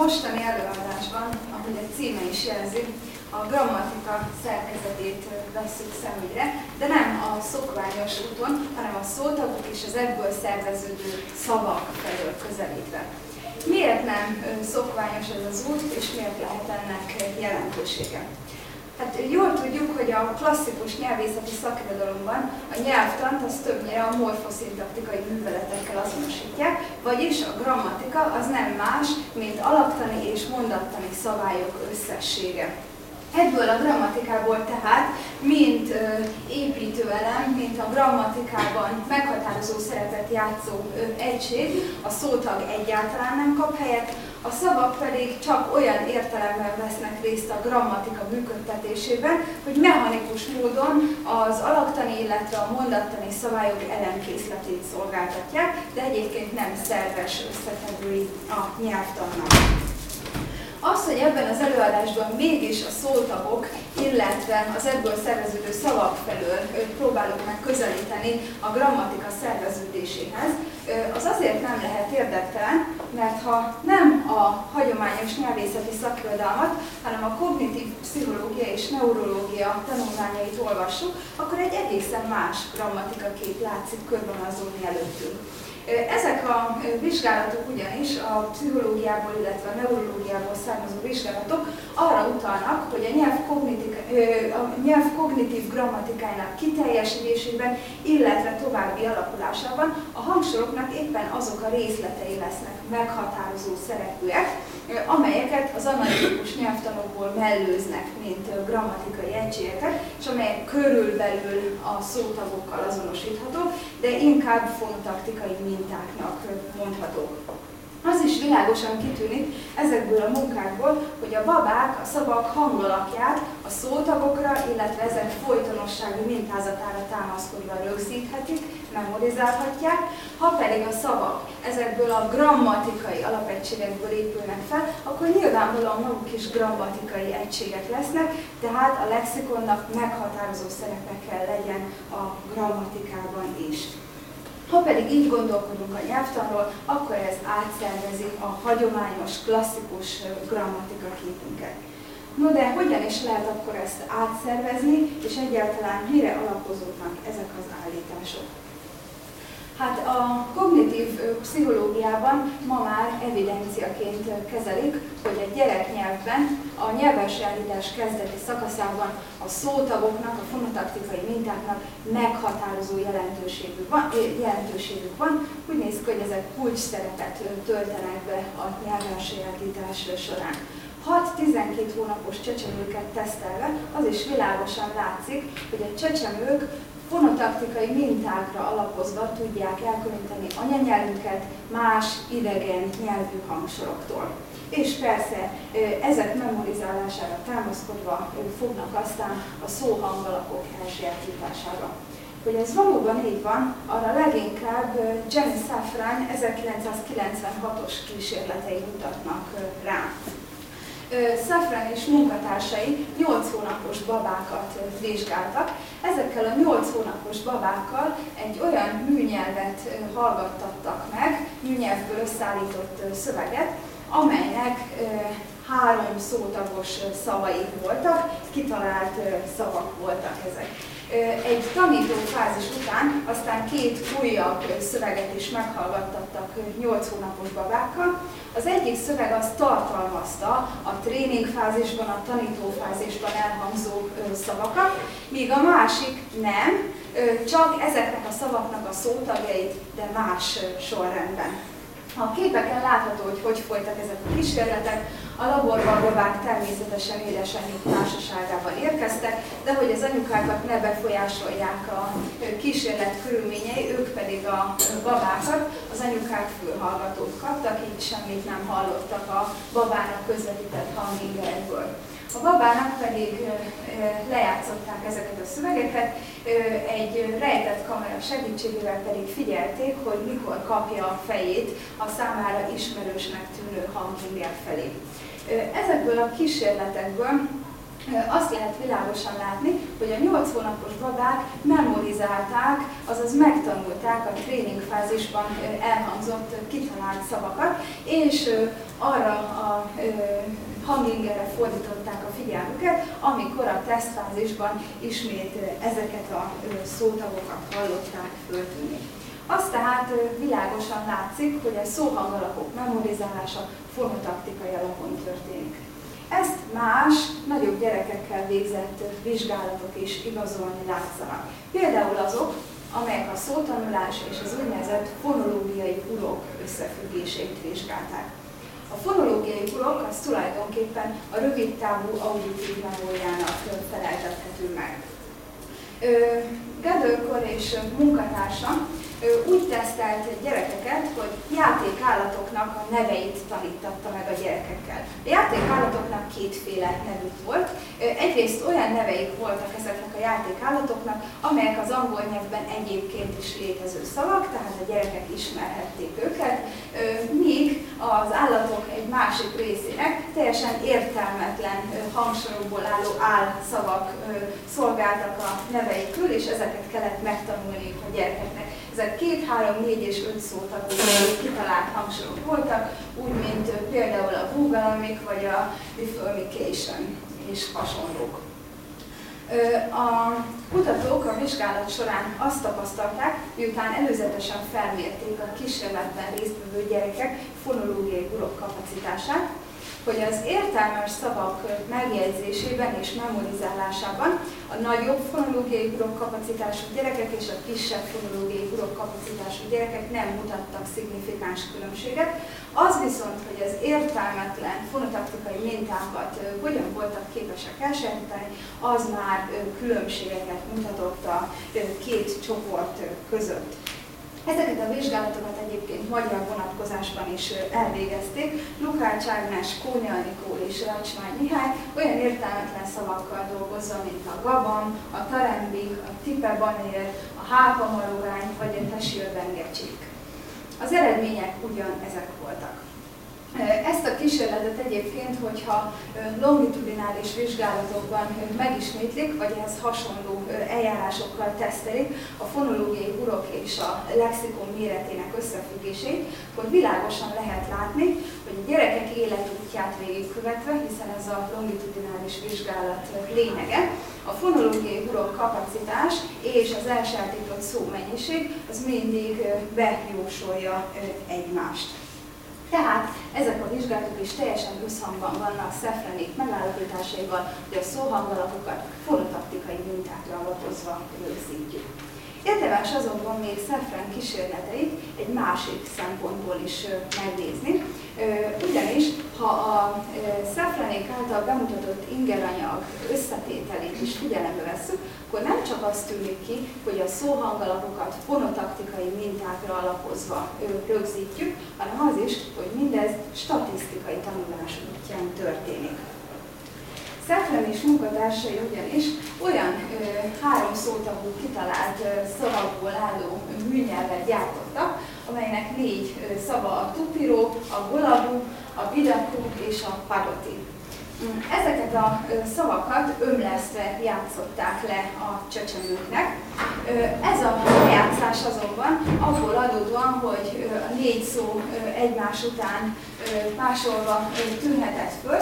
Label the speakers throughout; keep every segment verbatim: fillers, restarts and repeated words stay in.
Speaker 1: mostani előadásban, ahogy a címe is jelzi, a grammatika szerkezetét vesszük szemügyre, de nem a szokványos úton, hanem a szótagok és az ebből szerveződő szavak felől közelítve. Miért nem szokványos ez az út, és miért lehet ennek jelentősége? Hát jól tudjuk, hogy a klasszikus nyelvészeti szakirodalomban a nyelvtant az többnyire a morfoszintaktikai műveletekkel azonosítják, vagyis a grammatika az nem más, mint alaktani és mondattani szabályok összessége. Ebből a grammatikából tehát, mint ö, építőelem, mint a grammatikában meghatározó szerepet játszó ö, egység, a szótag egyáltalán nem kap helyet, a szavak pedig csak olyan értelemben vesznek részt a grammatika működtetésében, hogy mechanikus módon az alaktani, illetve a mondattani szabályok elemkészletét szolgáltatják, de egyébként nem szerves összetevői a nyelvtannak. Az, hogy ebben az előadásban mégis a szótagok, illetve az ebből szerveződő szavak felől próbálok meg közelíteni a grammatika szerveződéséhez, az azért nem lehet érdektelen, mert ha nem a hagyományos nyelvészeti szakirodalmat, hanem a kognitív pszichológia és neurológia tanulmányait olvassuk, akkor egy egészen más grammatikakép látszik körvonalazódni előttünk. Ezek a vizsgálatok ugyanis a pszichológiából, illetve a neurológiából származó vizsgálatok arra utalnak, hogy a nyelv, a nyelv kognitív grammatikájának kiteljesedésében, illetve további alakulásában a hangsoroknak éppen azok a részletei lesznek meghatározó szerepűek, amelyeket az analitikus nyelvtanokból mellőznek, mint grammatikai egységeket, és amelyek körülbelül a szótagokkal azonosíthatók, de inkább fontaktikai mintáknak mondhatók. Az is világosan kitűnik ezekből a munkákból, hogy a babák a szavak hangalakját a szótagokra, illetve ezek folytonossági mintázatára támaszkodva rögzíthetik, memorizálhatják, ha pedig a szavak ezekből a grammatikai alapegységekből épülnek fel, akkor nyilvánvalóan maguk is grammatikai egységek lesznek, tehát a lexikonnak meghatározó szerepe kell legyen a grammatikában is. Ha pedig így gondolkodunk a nyelvtanról, akkor ez átszervezi a hagyományos, klasszikus grammatika képünket. No de hogyan is lehet akkor ezt átszervezni, és egyáltalán mire alapozódnak ezek az állítások? Hát a kognitív pszichológiában ma már evidenciaként kezelik, hogy a gyereknyelvben a nyelvelsajátítás kezdeti szakaszában a szótagoknak, a fonotaktikai mintáknak meghatározó jelentőségük van, jelentőségük van. Úgy néz ki, hogy ezek kulcs szerepet töltenek be a nyelvelsajátítás során. hat-tizenkét hónapos csecsemőket tesztelve az is világosan látszik, hogy a csecsemők fonotaktikai mintákra alapozva tudják elkülöníteni anyanyelvüket más idegen nyelvű hangsoroktól. És persze ezek memorizálására támaszkodva fognak aztán a szóhangalakok elsajátítására. Hogy ez valóban így van, arra leginkább Jenny Safran ezerkilencszázkilencvenhatos kísérletei mutatnak rá. Safran és munkatársai nyolc hónapos babákat vizsgáltak. Ezekkel a nyolc hónapos babákkal egy olyan műnyelvet hallgattattak meg, műnyelvből összeállított szöveget, amelynek három szótagos szavai voltak, kitalált szavak voltak ezek. Egy tanító fázis után aztán két újabb szöveget is meghallgattattak nyolc hónapos babákkal. Az egyik szöveg az tartalmazta a tréning fázisban, a tanító fázisban elhangzó szavakat, míg a másik nem, csak ezeknek a szavaknak a szótagjait, de más sorrendben. A képeken látható, hogy hogy folytak ezek a kísérletek. A laborban a babák természetesen édesanyjuk társaságában érkeztek, de hogy az anyukákat ne befolyásolják a kísérlet körülményei, ők pedig a babákat, az anyukák fülhallgatót kaptak, így semmit nem hallottak a babának közvetített hangingerekből. A babának pedig lejátszották ezeket a szövegeket, egy rejtett kamera segítségével pedig figyelték, hogy mikor kapja a fejét a számára ismerősnek tűnő hanginger felé. Ezekből a kísérletekből azt lehet világosan látni, hogy a nyolc hónapos babák memorizálták, azaz megtanulták a tréningfázisban elhangzott, kitalált szavakat, és arra a hangingerre fordították a figyelmüket, amikor a tesztfázisban ismét ezeket a szótagokat hallották föltűnni. Az tehát világosan látszik, hogy a szóhangalapok memorizálása fonotaktikai alapon történik. Ezt más, nagyobb gyerekekkel végzett vizsgálatok is igazolni látszanak. Például azok, amelyek a szótanulás és az úgynevezett fonológiai urok összefüggését vizsgálták. A fonológiai urok az tulajdonképpen a rövidtávú auditív memóriának feleltethető meg. Gödöllkor és munkatársa úgy tesztelt gyerekeket, hogy játékállatoknak a neveit tanítatta meg a gyerekekkel. A játékállatoknak kétféle nevük volt. Egyrészt olyan neveik voltak ezeknek a játékállatoknak, amelyek az angol nyelvben egyébként is létező szavak, tehát a gyerekek ismerhették őket, míg az állatok egy másik részének teljesen értelmetlen hangsorokból álló álszavak szolgáltak a neveikül, és ezeket kellett megtanulni a gyerekeknek. Ezek két, három, négy és öt szótagú kitalált hangsorok voltak, úgy, mint például a Google-amik vagy a Bifurcation és hasonlók. A kutatók a vizsgálat során azt tapasztalták, miután előzetesen felmérték a kísérletben résztvevő gyerekek fonológiai urok kapacitását, hogy az értelmes szavak megjegyzésében és memorizálásában a nagyobb fonológiai urok kapacitású gyerekek és a kisebb fonológiai urok kapacitású gyerekek nem mutattak szignifikáns különbséget. Az viszont, hogy az értelmetlen fonotaktikai mintákat hogyan voltak képesek elsajátítani, az már különbségeket mutatott a két csoport között. Ezeket a vizsgálatokat egyébként magyar vonatkozásban is elvégezték. Lukács Ágnes, Kóni Anikó és Racsmány Mihály olyan értelmetlen szavakkal dolgozva, mint a gabam, a tarembi, a tipe-banér, a hápamarogány vagy a tesülbengecsik. Az eredmények ugyan ezek voltak. Ezt a kísérletet egyébként, hogyha longitudinális vizsgálatokban megismétlik, vagy ehhez hasonló eljárásokkal tesztelik a fonológiai urok és a lexikon méretének összefüggését, akkor világosan lehet látni, hogy a gyerekek életútját végigkövetve, hiszen ez a longitudinális vizsgálat lényege, a fonológiai urok kapacitás és az elsajátított szómennyiség az mindig bejósolja egymást. Tehát ezek a vizsgálatok is teljesen összhangban vannak Szefrenék megállapításaival, hogy a szóhangalapokat fonotaktikai mintákra alapozva rögzítjük. Érdemes azonban még Szefren kísérleteit egy másik szempontból is megnézni, ugyanis ha a Szefrenék által bemutatott ingeranyag összetételét is figyelembe vesszük, akkor nem csak azt tűnik ki, hogy a szóhangalapokat fonotaktikai mintákra alapozva rögzítjük, hanem az is, hogy mindez statisztikai tanulás útján történik. Szefren és munkatársai ugyanis olyan ö, három szótagú kitalált ö, szavakból álló műnyelvet gyártottak, amelynek négy ö, szava a tupiro, a golabu, a bidaku és a padoti. Ezeket a ö, szavakat ömlesztve játszották le a csecsemőknek. Ö, ez a lejátszás azonban abból adódóan, hogy ö, a négy szó ö, egymás után ö, másolva ö, tűnhetett föl,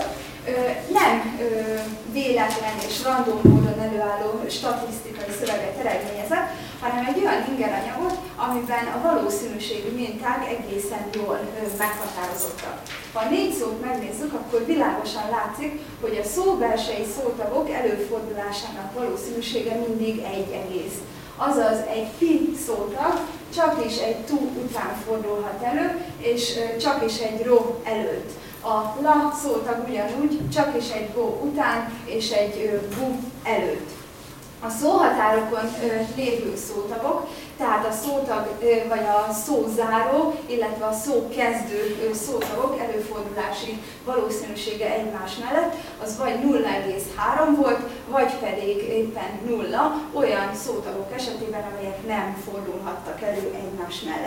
Speaker 1: nem véletlen és random módon előálló statisztikai szöveget eredményezett, hanem egy olyan ingeranyagot, amiben a valószínűségi minták egészen jól meghatározottak. Ha a négy szót megnézzük, akkor világosan látszik, hogy a szóbelsei szótagok előfordulásának valószínűsége mindig egy egész. Azaz egy pi szótag csak is egy tu után fordulhat elő, és csak is egy ro előtt. A la szótag ugyanúgy, csak is egy go után és egy bu előtt. A szóhatárokon lévő szótagok, tehát a szótag vagy a szózáró, illetve a szókezdő szótagok előfordulási valószínűsége egymás mellett, az vagy nulla egész három volt, vagy pedig éppen nulla olyan szótagok esetében, amelyek nem fordulhattak elő egymás mellett.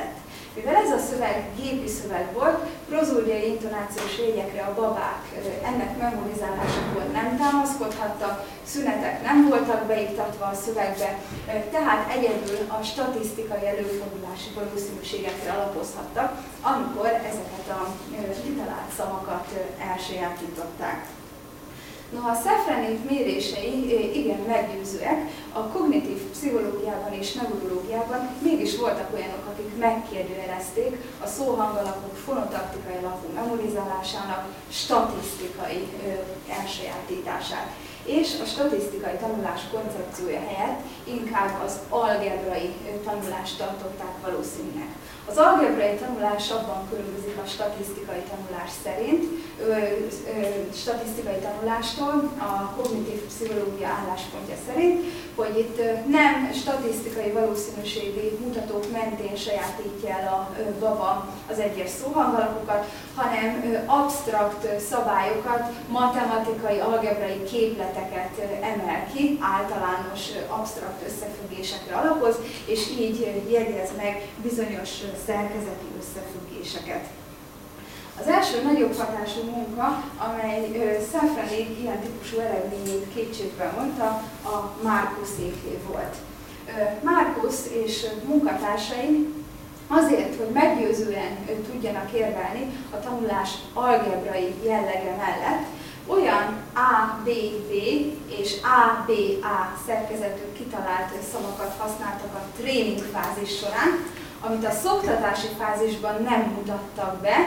Speaker 1: Mivel ez a szöveg gépi szöveg volt, prozódiai intonációs jegyekre a babák ennek memorizálásakor nem támaszkodhattak, szünetek nem voltak beiktatva a szövegbe, tehát egyedül a statisztikai előfordulási valószínűségekre alapozhattak, amikor ezeket a kitalált szavakat elsajátították. Noha Szafranik mérései igen meggyőzőek, a kognitív pszichológiában és neurológiában mégis voltak olyanok, akik megkérdőjelezték a szóhangalapok fonotaktikai alapú memorizálásának statisztikai elsajátítását. És a statisztikai tanulás koncepciója helyett inkább az algebrai tanulást tartották valószínűnek. Az algebrai tanulás abban különbözik a statisztikai tanulás szerint, ö, ö, statisztikai tanulástól, a kognitív pszichológia álláspontja szerint, hogy itt nem statisztikai valószínűségi mutatók mentén sajátítja el a baba az egyes szóhangalapokat, hanem absztrakt szabályokat, matematikai, algebrai képleteket emel ki, általános absztrakt összefüggésekre alapoz, és így jegyez meg bizonyos szerkezeti összefüggéseket. Az első nagyobb hatású munka, amely Szafranik ilyen típusú eredményét kétségbe mondta, a Marcuséké volt. Marcus és munkatársai azért, hogy meggyőzően tudjanak érvelni a tanulás algebrai jellege mellett, olyan á bé bé és á bé á szerkezetű kitalált szavakat használtak a tréningfázis során, amit a szoktatási fázisban nem mutattak be,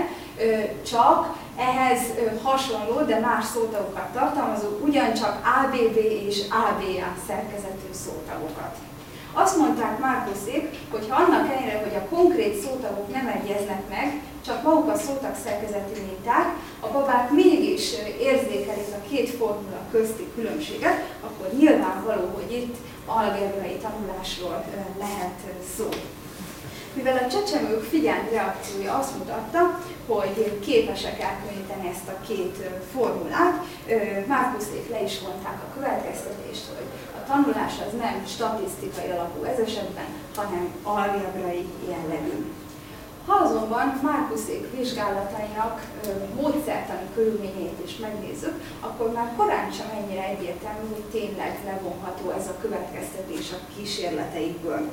Speaker 1: csak ehhez hasonló, de más szótagokat tartalmazó, ugyancsak á bé bé és á bé á szerkezetű szótagokat. Azt mondták Marcusék, hogy ha annak ellenére, hogy a konkrét szótagok nem egyeznek meg, csak maguk a szótag szerkezetű minták, a babák mégis érzékelik a két formula közti különbséget, akkor nyilvánvaló, hogy itt algebrai tanulásról lehet szó. Mivel a csecsemők figyelmi reakciója azt mutatta, hogy képesek elkülöníteni ezt a két formulát, Marcusék le is vonták a következtetést, hogy a tanulás az nem statisztikai alapú ez esetben, hanem algebrai jellegű. Ha azonban Marcusék vizsgálatainak módszertani körülményeit is megnézzük, akkor már korán sem ennyire egyértelmű, hogy tényleg levonható ez a következtetés a kísérleteikből.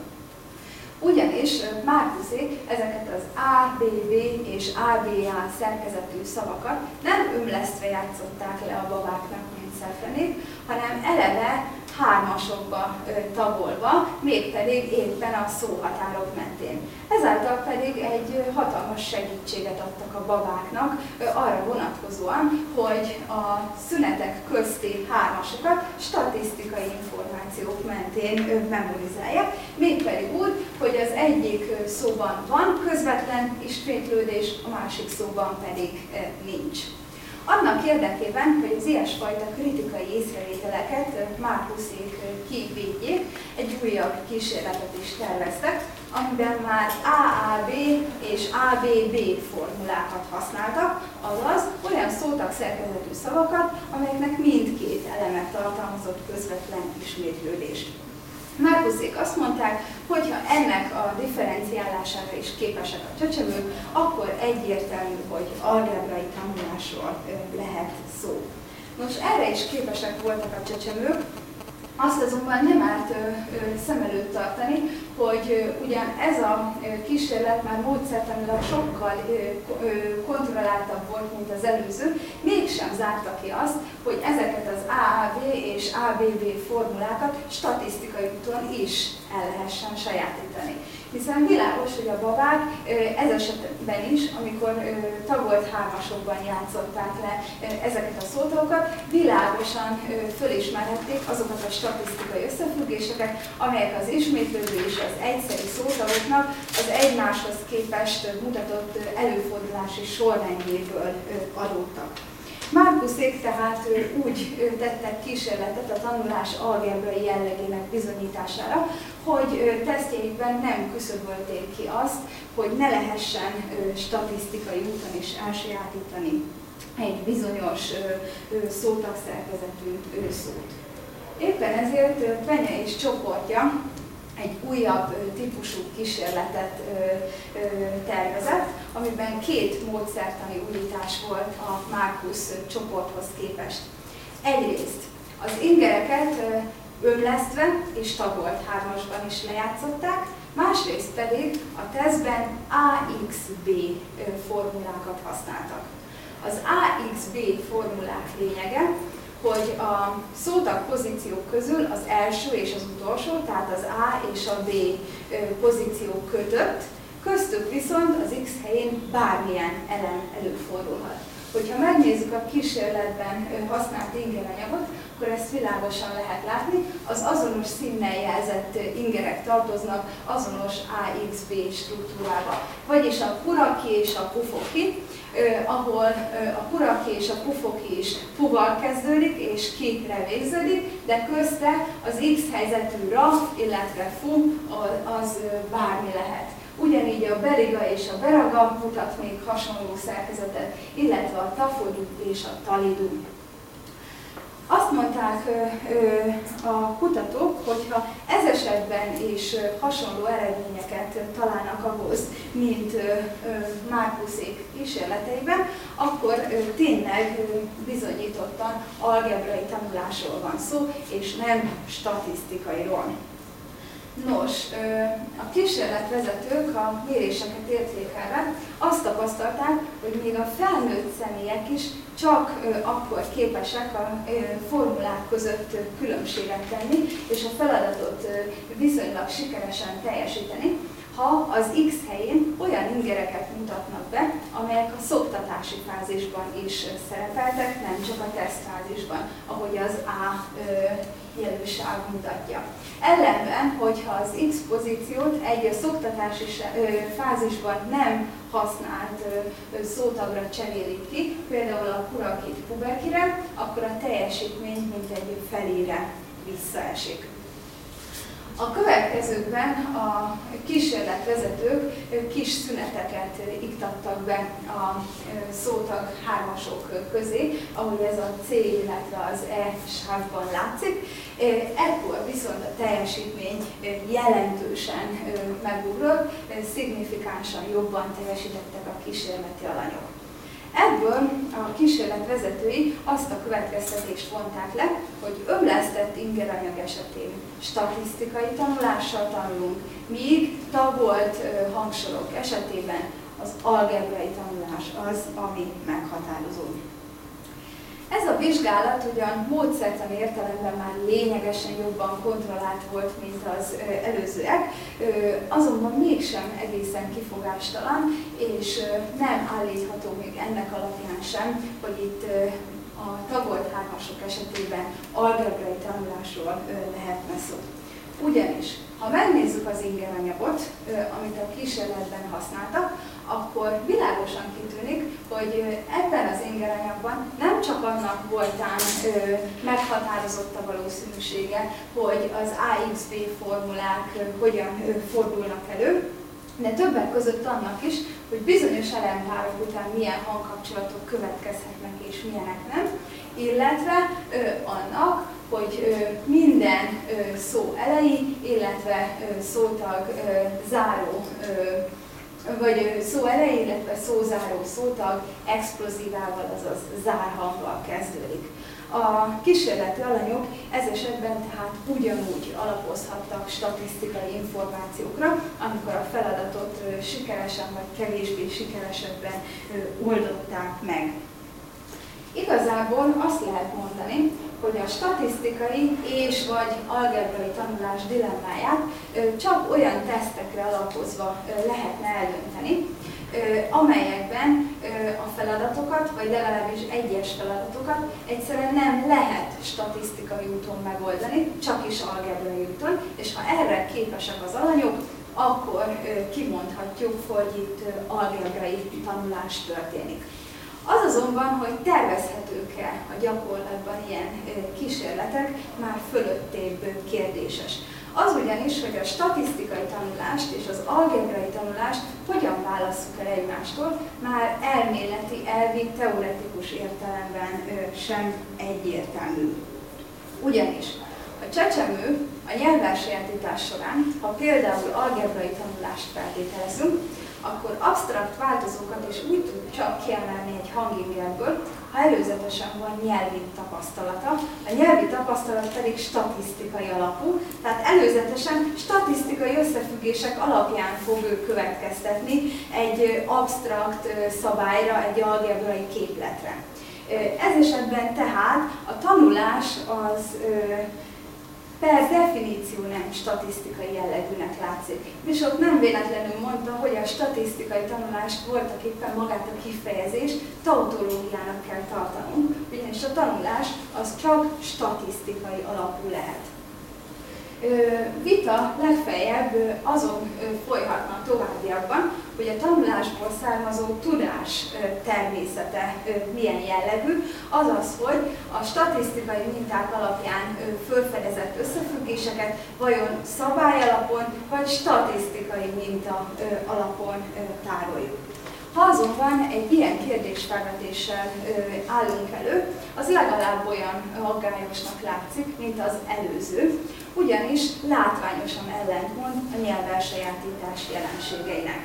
Speaker 1: Ugyanis Marcusék ezeket az á bé bé és á bé á szerkezetű szavakat nem ömlesztve játszották le a babáknak, mint Szafranik, hanem eleve hármasokba tagolva, mégpedig éppen a szóhatárok mentén. Ezáltal pedig egy hatalmas segítséget adtak a babáknak arra vonatkozóan, hogy a szünetek közti hármasokat statisztikai információk mentén memorizálják, mégpedig úgy, hogy az egyik szóban van közvetlen ismétlődés, a másik szóban pedig nincs. Annak érdekében, hogy az ilyesfajta kritikai észrevételeket Marcusék kivédjék, egy újabb kísérletet is terveztek, amiben már á á bé és á bé bé formulákat használtak, azaz olyan szótagszerkezetű szavakat, amelyeknek mindkét elemet tartalmazott közvetlen ismétlődést. Marcusék azt mondták, hogy ha ennek a differenciálására is képesek a csecsemők, akkor egyértelmű, hogy algebrai tanulásról lehet szó. Nos, erre is képesek voltak a csecsemők, azt azonban nem árt ö, ö, szem előtt tartani, hogy ö, ugyan ez a ö, kísérlet már módszertanilag sokkal ö, ö, kontrolláltabb volt, mint az előző, mégsem zárta ki azt, hogy ezeket az á á bé és á bé bé formulákat statisztikai úton is el lehessen sajátítani. Hiszen világos, hogy a babák ez esetben is, amikor tagolt hármasokban játszották le ezeket a szótagokat, világosan fölismerhették azokat a statisztikai összefüggéseket, amelyek az ismétlődő és az egyszeri szótagoknak az egymáshoz képest mutatott előfordulási sorrendjéből adódtak. Marcusék tehát úgy tettek kísérletet a tanulás algebrai jellegének bizonyítására, hogy tesztjeikben nem küszöbölték ki azt, hogy ne lehessen statisztikai úton is elsajátítani egy bizonyos szótagszerkezetű szót. Éppen ezért Penye és csoportja egy újabb típusú kísérletet tervezett, amiben két módszertani újítás volt a Marcus csoporthoz képest. Egyrészt az ingereket ömlesztve és tagolt hármasban is lejátszották, másrészt pedig a tesztben á iksz bé formulákat használtak. Az á iksz bé formulák lényege, hogy a szótag pozíciók közül az első és az utolsó, tehát az A és a B pozíció kötött, köztük viszont az X helyén bármilyen elem előfordulhat. Hogyha megnézzük a kísérletben használt ingeranyagot, akkor ezt világosan lehet látni, az azonos színnel jelzett ingerek tartoznak azonos á iksz bé struktúrába. Vagyis a puraki és a pufoki, ahol a puraki és a pufoki is puval kezdődik és ki-re végződik, de közte az X helyzetű ra, illetve fu az bármi lehet. Ugyanígy a beriga és a beraga mutat még hasonló szerkezetet, illetve a tafodu és a talidu. Azt mondták a kutatók, hogy ha ez esetben is hasonló eredményeket találnak ahhoz, mint Marcusék kísérleteiben, akkor tényleg bizonyítottan algebrai tanulásról van szó, és nem statisztikairól. Nos, a kísérletvezetők a méréseket értékelve azt tapasztalták, hogy még a felnőtt személyek is csak akkor képesek a formulák között különbséget tenni, és a feladatot viszonylag sikeresen teljesíteni, ha az X helyén olyan ingereket mutatnak be, amelyek a szoktatási fázisban is szerepeltek, nem csak a tesztfázisban, ahogy az A jelősáv mutatja. Ellenben, hogyha az X pozíciót egy szoktatási fázisban nem használt szótagra cserélik ki, például a purakit pubekire, akkor a teljesítmény mintegy felére visszaesik. A következőkben a kísérletvezetők kis szüneteket iktattak be a szótag hármasok közé, ahogy ez a C, illetve az E sávban látszik. Ekkor viszont a teljesítmény jelentősen megugrott, szignifikánsan jobban teljesítettek a kísérleti alanyok. Ebből a kísérlet vezetői azt a következtetést vonták le, hogy ömlesztett ingeranyag esetén statisztikai tanulással tanulunk, míg tagolt hangsorok esetében az algebrai tanulás az, ami meghatározó. Ez a vizsgálat ugyan módszertani értelemben már lényegesen jobban kontrollált volt, mint az előzőek, azonban mégsem egészen kifogástalan, és nem állítható még ennek alapján sem, hogy itt a tagolt hármasok esetében algebrai tanulásról lehetne szó. Ugyanis, ha megnézzük az ingeranyagot, amit a kísérletben használtak, akkor világosan kitűnik, hogy ebben az ingeranyagban nem csak annak voltán ö, meghatározott a valószínűsége, hogy az á iksz bé formulák ö, hogyan ö, fordulnak elő, de többek között annak is, hogy bizonyos elempárok után milyen hangkapcsolatok következhetnek és milyenek nem, illetve ö, annak, hogy ö, minden ö, szó elejé, illetve ö, szótag ö, záró ö, vagy szó elejé, illetve szózáró szótag explozívával, azaz zárhanggal kezdődik. A kísérleti alanyok ez esetben tehát ugyanúgy alapozhattak statisztikai információkra, amikor a feladatot sikeresen vagy kevésbé sikeresebben oldották meg. Igazából azt lehet mondani, hogy a statisztikai és vagy algebrai tanulás dilemmáját csak olyan tesztekre alapozva lehetne eldönteni, amelyekben a feladatokat, vagy legalábbis egyes feladatokat egyszerűen nem lehet statisztikai úton megoldani, csak is algebrai úton, és ha erre képesek az alanyok, akkor kimondhatjuk, hogy itt algebrai tanulás történik. Az azonban, hogy tervezhetők-e a gyakorlatban ilyen kísérletek, már fölöttébb kérdéses. Az ugyanis, hogy a statisztikai tanulást és az algebrai tanulást hogyan válasszuk el egymástól, már elméleti, elvi, teoretikus értelemben sem egyértelmű. Ugyanis a A csecsemő a nyelvelsajátítás során, ha például algebrai tanulást feltételezünk, akkor absztrakt változókat is úgy tud csak kiemelni egy hangingerből, ha előzetesen van nyelvi tapasztalata, a nyelvi tapasztalat pedig statisztikai alapú, tehát előzetesen statisztikai összefüggések alapján fog ő következtetni egy absztrakt szabályra, egy algebrai képletre. Ez esetben tehát a tanulás az per definíció nem statisztikai jellegűnek látszik. Bishop nem véletlenül mondta, hogy a statisztikai tanulást voltak éppen magát a kifejezést tautológiának kell tartanunk, ugyanis a tanulás az csak statisztikai alapú lehet. Vita legfeljebb azon folyhatna továbbiakban, hogy a tanulásból származó tudás természete milyen jellegű, azaz, hogy a statisztikai minták alapján felfedezett összefüggéseket vajon szabály alapon vagy statisztikai minta alapon tároljuk. Ha azonban egy ilyen kérdésfelvetéssel állunk elő, az legalább olyan aggályosnak látszik, mint az előző, ugyanis látványosan ellentmond a nyelvelsajátítás jelenségeinek.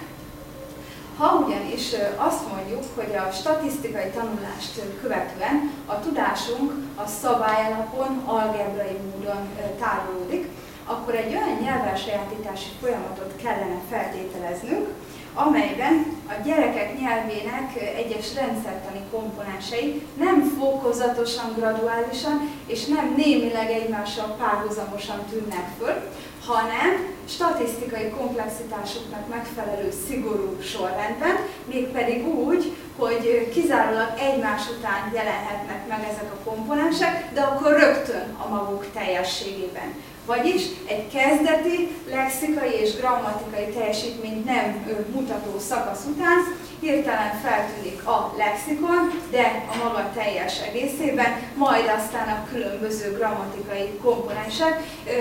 Speaker 1: Ha ugyanis azt mondjuk, hogy a statisztikai tanulást követően a tudásunk a szabályalapon, algebrai módon tárolódik, akkor egy olyan nyelvelsajátítási folyamatot kellene feltételeznünk, amelyben a gyerekek nyelvének egyes rendszertani komponensei nem fokozatosan, graduálisan és nem némileg egymással párhuzamosan tűnnek föl, hanem statisztikai komplexitásuknak megfelelő szigorú sorrendben, mégpedig úgy, hogy kizárólag egymás után jelenhetnek meg ezek a komponensek, de akkor rögtön a maguk teljességében. Vagyis egy kezdeti, lexikai és grammatikai teljesítményt nem mutató szakasz után hirtelen feltűnik a lexikon, de a maga teljes egészében, majd aztán a különböző grammatikai komponensek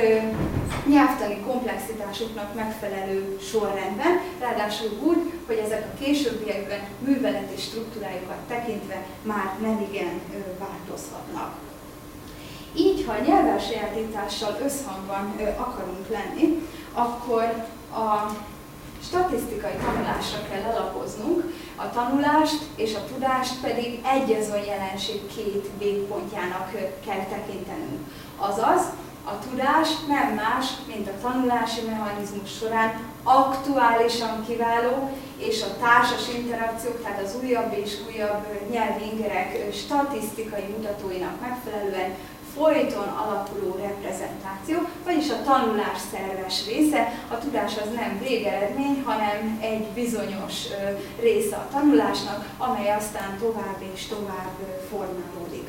Speaker 1: nyelvtani komplexitásuknak megfelelő sorrendben, ráadásul úgy, hogy ezek a későbbiekben műveleti struktúrájukat tekintve már nemigen változhatnak. Így, ha a nyelvelsajátítással összhangban akarunk lenni, akkor a statisztikai tanulásra kell alapoznunk, a tanulást és a tudást pedig egyazon jelenség két végpontjának kell tekintenünk. Azaz, a tudás nem más, mint a tanulási mechanizmus során aktuálisan kiváló, és a társas interakciók, tehát az újabb és újabb nyelvi ingerek statisztikai mutatóinak megfelelően folyton alakuló reprezentáció, vagyis a tanulás szerves része. A tudás az nem végeredmény, hanem egy bizonyos része a tanulásnak, amely aztán tovább és tovább formálódik.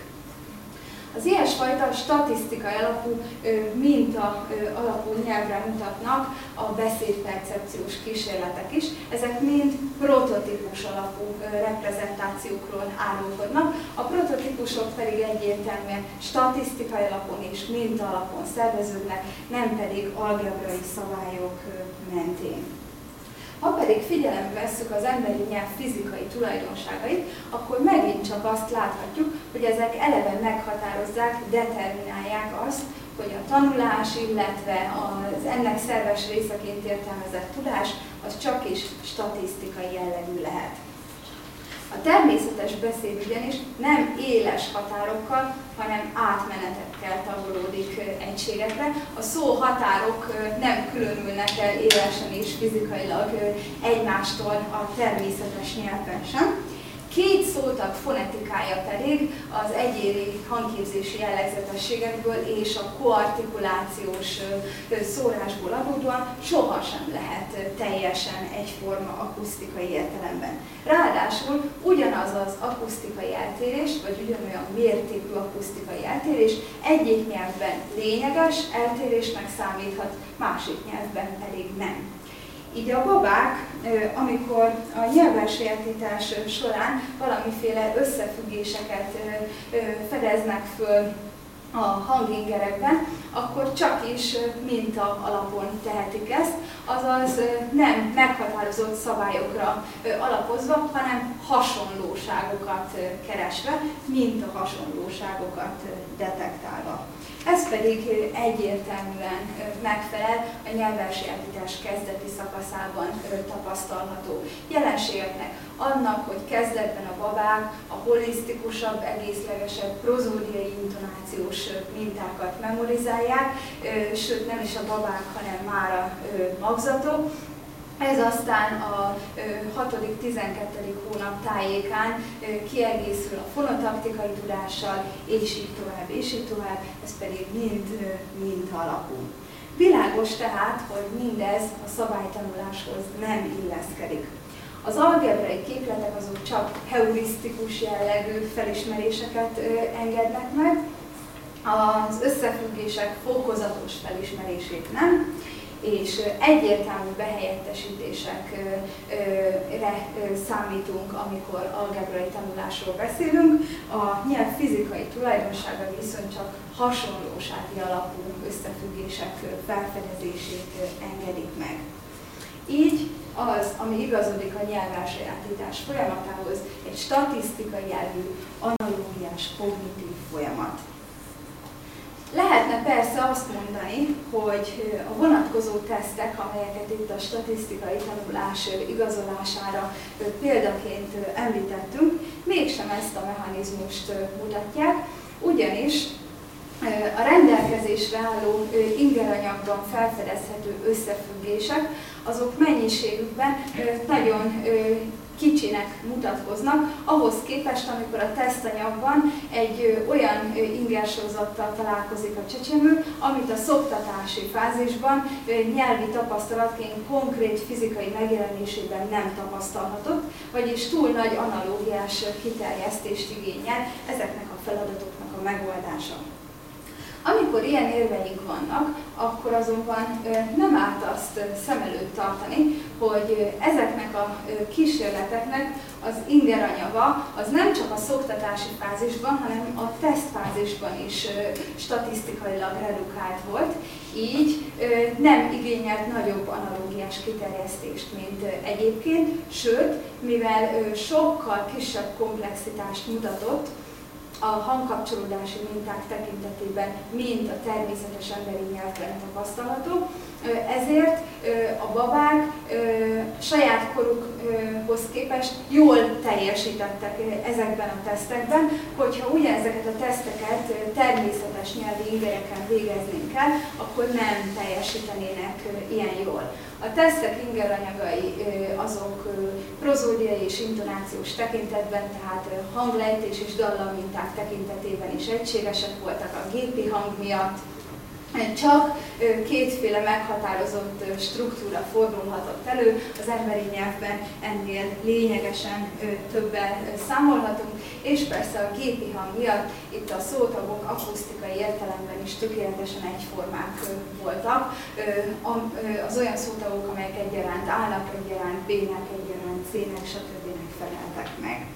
Speaker 1: Az ilyesfajta statisztikai alapú, minta alapú nyelvre mutatnak a beszédpercepciós kísérletek is. Ezek mind prototípus alapú reprezentációkról árulkodnak. A prototípusok pedig egyértelműen statisztikai alapon és minta alapon szerveződnek, nem pedig algebrai szabályok mentén. Ha pedig figyelembe vesszük az emberi nyelv fizikai tulajdonságait, akkor megint csak azt láthatjuk, hogy ezek eleve meghatározzák, determinálják azt, hogy a tanulás, illetve az ennek szerves részeként értelmezett tudás, az csak is statisztikai jellegű lehet. A természetes beszéd ugyanis nem éles határokkal, hanem átmenetekkel tagolódik egységekre. A szó határok nem különülnek el élesen és fizikailag egymástól a természetes nyelvben sem. Két szótag fonetikája pedig az egyéni hangképzési jellegzetességekből és a koartikulációs szórásból adódóan sohasem lehet teljesen egyforma akusztikai értelemben. Ráadásul ugyanaz az akusztikai eltérés, vagy ugyanolyan mértékű akusztikai eltérés egyik nyelvben lényeges eltérésnek számíthat, másik nyelvben pedig nem. Így a babák, amikor a nyelvelsajátítás során valamiféle összefüggéseket fedeznek föl a hangingerekben, akkor csak is minta alapon tehetik ezt, azaz nem meghatározott szabályokra alapozva, hanem hasonlóságokat keresve, minta hasonlóságokat detektálva. Ez pedig egyértelműen megfelel a nyelvelsajátítás kezdeti szakaszában tapasztalható jelenségeknek, annak, hogy kezdetben a babák a holisztikusabb, egészlegesebb, prozódiai intonációs mintákat memorizálják, sőt nem is a babák, hanem már a magzatok. Ez aztán a hatodik-tizenkettedik hónap tájékán kiegészül a fonotaktikai tudással, és így tovább, és így tovább, ez pedig mind minta alapú. Világos tehát, hogy mindez a szabálytanuláshoz nem illeszkedik. Az algebrai képletek azok csak heurisztikus jellegű felismeréseket engednek meg, az összefüggések fokozatos felismerését nem, és egyértelmű behelyettesítésekre számítunk, amikor algebrai tanulásról beszélünk. A nyelv fizikai tulajdonsága viszont csak hasonlósági alapú összefüggések felfedezését engedik meg. Így az, ami igazodik a nyelvelsajátítás folyamatához, egy statisztikai jellegű, analógiás, kognitív folyamat. Lehetne persze azt mondani, hogy a vonatkozó tesztek, amelyeket itt a statisztikai tanulás igazolására példaként említettünk, mégsem ezt a mechanizmust mutatják, ugyanis a rendelkezésre álló ingeranyagban felfedezhető összefüggések, azok mennyiségükben nagyon kicsinek mutatkoznak, ahhoz képest, amikor a tesztanyagban egy olyan ingersorozattal találkozik a csecsemő, amit a szoktatási fázisban nyelvi tapasztalatként konkrét fizikai megjelenésében nem tapasztalhatott, vagyis túl nagy analógiás kiterjesztést igényel ezeknek a feladatoknak a megoldása. Amikor ilyen érveink vannak, akkor azonban nem árt azt szem előtt tartani, hogy ezeknek a kísérleteknek az ingeranyaga az nem csak a szoktatási fázisban, hanem a tesztfázisban is statisztikailag redukált volt, így nem igényelt nagyobb analógiás kiterjesztést, mint egyébként, sőt, mivel sokkal kisebb komplexitást mutatott a hangkapcsolódási minták tekintetében, mint a természetes emberi nyelvben tapasztalható, ezért a babák saját korukhoz képest jól teljesítettek ezekben a tesztekben, hogyha ugyanezeket a teszteket természetes nyelvi ingereken végeznénk el, akkor nem teljesítenének ilyen jól. A tesztek ingeranyagai azok prozódiai és intonációs tekintetben, tehát hanglejtés és dallamminták tekintetében is egységesek voltak a gépi hang miatt. Csak kétféle meghatározott struktúra fordulhatott elő, az emberi nyelvben ennél lényegesen többel számolhatunk, és persze a gépi hang miatt itt a szótagok akusztikai értelemben is tökéletesen egyformák voltak. Az olyan szótagok, amelyek egyaránt állnak, egyaránt bének, egyaránt szének, stb. Feleltek meg.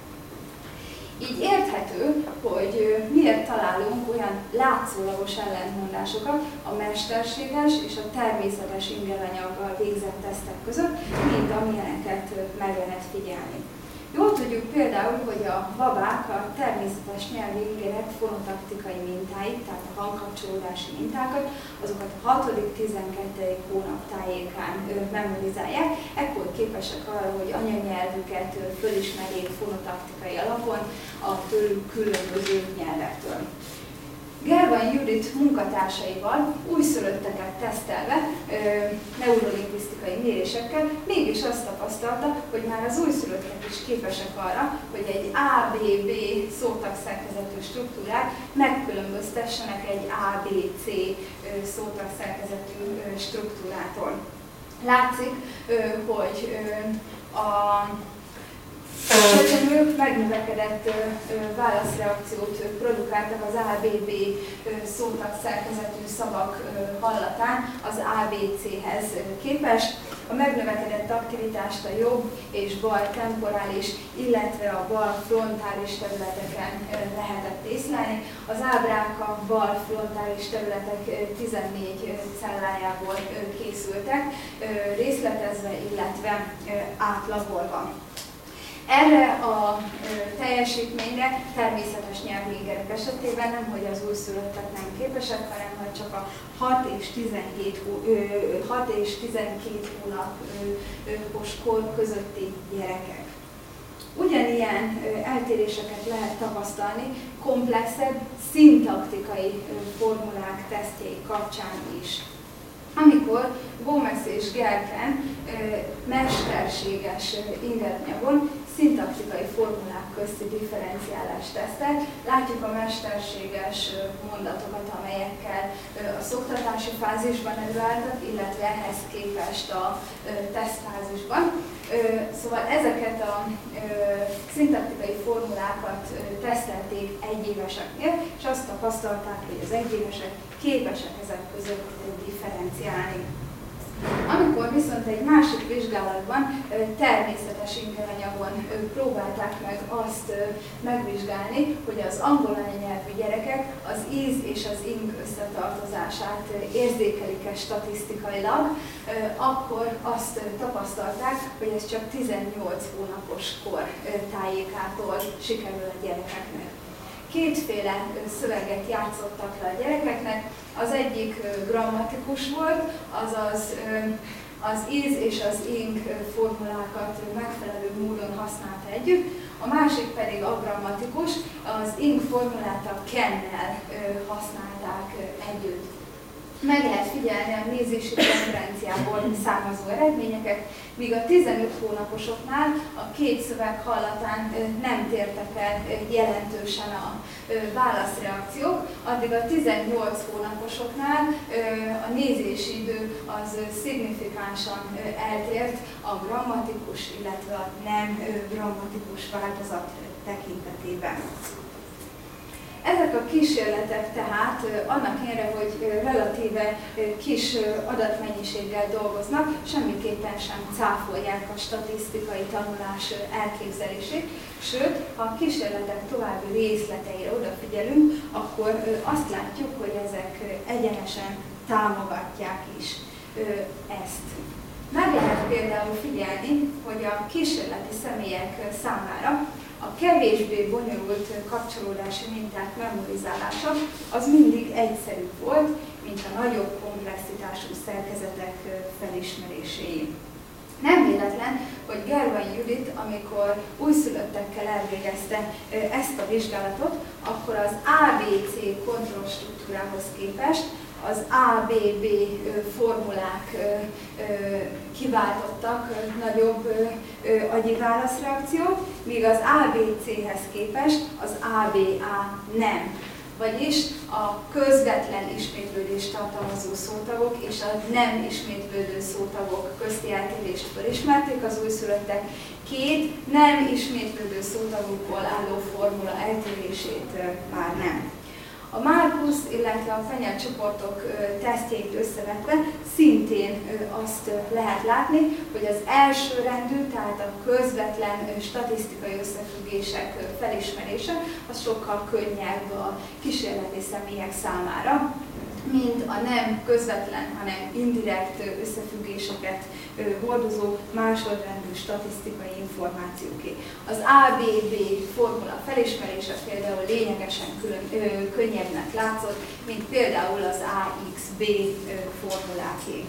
Speaker 1: Így érthető, hogy miért találunk olyan látszólagos ellentmondásokat a mesterséges és a természetes ingeranyaggal végzett tesztek között, mint amilyeneket meg lehet figyelni. Jól tudjuk például, hogy a babák a természetes nyelvi ingerek fonotaktikai mintáit, tehát a hangkapcsolódási mintákat, azokat a hatodik-tizenkettedik hónap tájékán memorizálják, ekkor képesek arra, hogy anyanyelvüket fölismerjék fonotaktikai alapon a tőlük különböző nyelvektől. Gervai Judit munkatársaival újszülötteket tesztelve neurolingvisztikai mérésekkel mégis azt tapasztalta, hogy már az újszülöttek is képesek arra, hogy egy á bé bé szótagszerkezetű struktúrát megkülönböztessenek egy á bé cé szótagszerkezetű struktúrától. Látszik, hogy a A csecsemők megnövekedett válaszreakciót produkáltak az á bé bé szótagszerkezetű szavak hallatán az á bé céhez képest. A megnövekedett aktivitást a jobb és bal temporális, illetve a bal frontális területeken lehetett észlelni. Az ábrák a bal frontális területek tizennégy cellájából készültek, részletezve, illetve átlagolva. Erre a teljesítményre természetes nyelvű ingerek esetében nem, hogy az újszülöttek nem képesek, hanem hogy csak a hat és tizenkét hónapos kor közötti gyerekek. Ugyanilyen eltéréseket lehet tapasztalni komplexebb szintaktikai formulák tesztjei kapcsán is. Amikor Gomez és Gerken mesterséges ingeranyagon szintaktikai formulák közti differenciálást tesztelt, látjuk a mesterséges mondatokat, amelyekkel a szoktatási fázisban előálltak, illetve ehhez képest a tesztfázisban. Szóval ezeket a szintaktikai formulákat tesztelték egyéveseknél, és azt tapasztalták, hogy az egyévesek képesek ezek között differenciálni. Amikor viszont egy másik vizsgálatban természetes ingeranyagon próbálták meg azt megvizsgálni, hogy az angol anyanyelvű gyerekek az íz és az ing összetartozását érzékelik-e statisztikailag, akkor azt tapasztalták, hogy ez csak tizennyolc hónapos kor tájékától sikerül a gyerekeknek. Kétféle szöveget játszottak le a gyerekeknek, az egyik grammatikus volt, azaz az is és az ing formulákat megfelelő módon használta együtt, a másik pedig agrammatikus, az ing formulát a can-nel használták együtt. Meg lehet figyelni a nézési preferenciából származó eredményeket, míg a tizenöt hónaposoknál a két szöveg hallatán nem tértek el jelentősen a válaszreakciók, addig a tizennyolc hónaposoknál a nézési idő az szignifikánsan eltért a grammatikus, illetve a nem grammatikus változat tekintetében. Ezek a kísérletek tehát annak ellenére, hogy relatíve kis adatmennyiséggel dolgoznak, semmiképpen sem cáfolják a statisztikai tanulás elképzelését, sőt, ha a kísérletek további részleteire odafigyelünk, akkor azt látjuk, hogy ezek egyenesen támogatják is ezt. Meg lehet például figyelni, hogy a kísérleti személyek számára a kevésbé bonyolult kapcsolódási minták memorizálása az mindig egyszerűbb volt, mint a nagyobb komplexitású szerkezetek felismeréséi. Nem véletlen, hogy Gervai Judit, amikor újszülöttekkel elvégezte ezt a vizsgálatot, akkor az á bé cé kontrollstruktúrához képest az á bé bé formulák kiváltottak nagyobb agyi válaszreakciót, míg az á bé céhez képest az á bé á nem. Vagyis a közvetlen ismétlődést tartalmazó szótagok és a nem ismétlődő szótagok közti eltérést felismerték az újszülöttek, két nem ismétlődő szótagokból álló formula eltérését már nem. A Marcus, illetve a fenyelcsoportok tesztjeit összevetve szintén azt lehet látni, hogy az első rendű, tehát a közvetlen statisztikai összefüggések felismerése az sokkal könnyebb a kísérleti személyek számára, mint a nem közvetlen, hanem indirekt összefüggéseket hordozó másodrendű statisztikai információké. Az á bé bé formula felismerése például lényegesen külön, ö, könnyebbnek látszott, mint például az á iksz bé formuláké.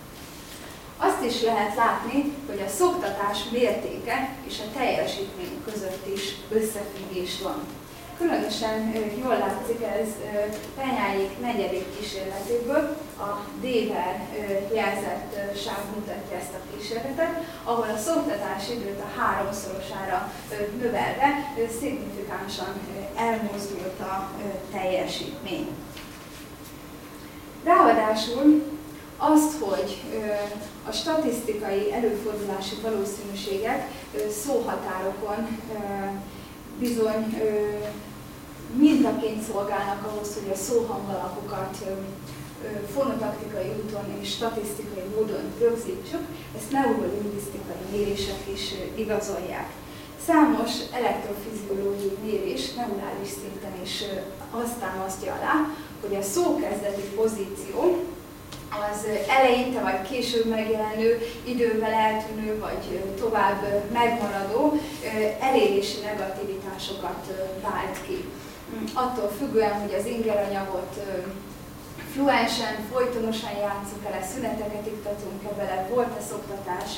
Speaker 1: Azt is lehet látni, hogy a szoktatás mértéke és a teljesítmény között is összefüggés van. Különösen jól látszik ez Penyáék negyedik kísérletéből, a D-vel jelzett sáv mutatja ezt a kísérletet, ahol a szoktatási időt a háromszorosára növelve szignifikánsan elmozdult a teljesítmény. Ráadásul azt, hogy a statisztikai előfordulási valószínűségek szóhatárokon bizony mintaként szolgálnak ahhoz, hogy a szóhangalakokat fonotaktikai úton és statisztikai módon rögzítsük, ezt neurolingvisztikai mérések is igazolják. Számos elektrofiziológiai mérés neurális szinten is azt támasztja alá, hogy a szókezdeti pozíció az eleinte vagy később megjelenő, idővel eltűnő vagy tovább megmaradó elérési negativitásokat vált ki. Attól függően, hogy az ingeranyagot fluensen, folytonosan játszunk el, szüneteket iktatunk-e vele, volt-e szoktatás,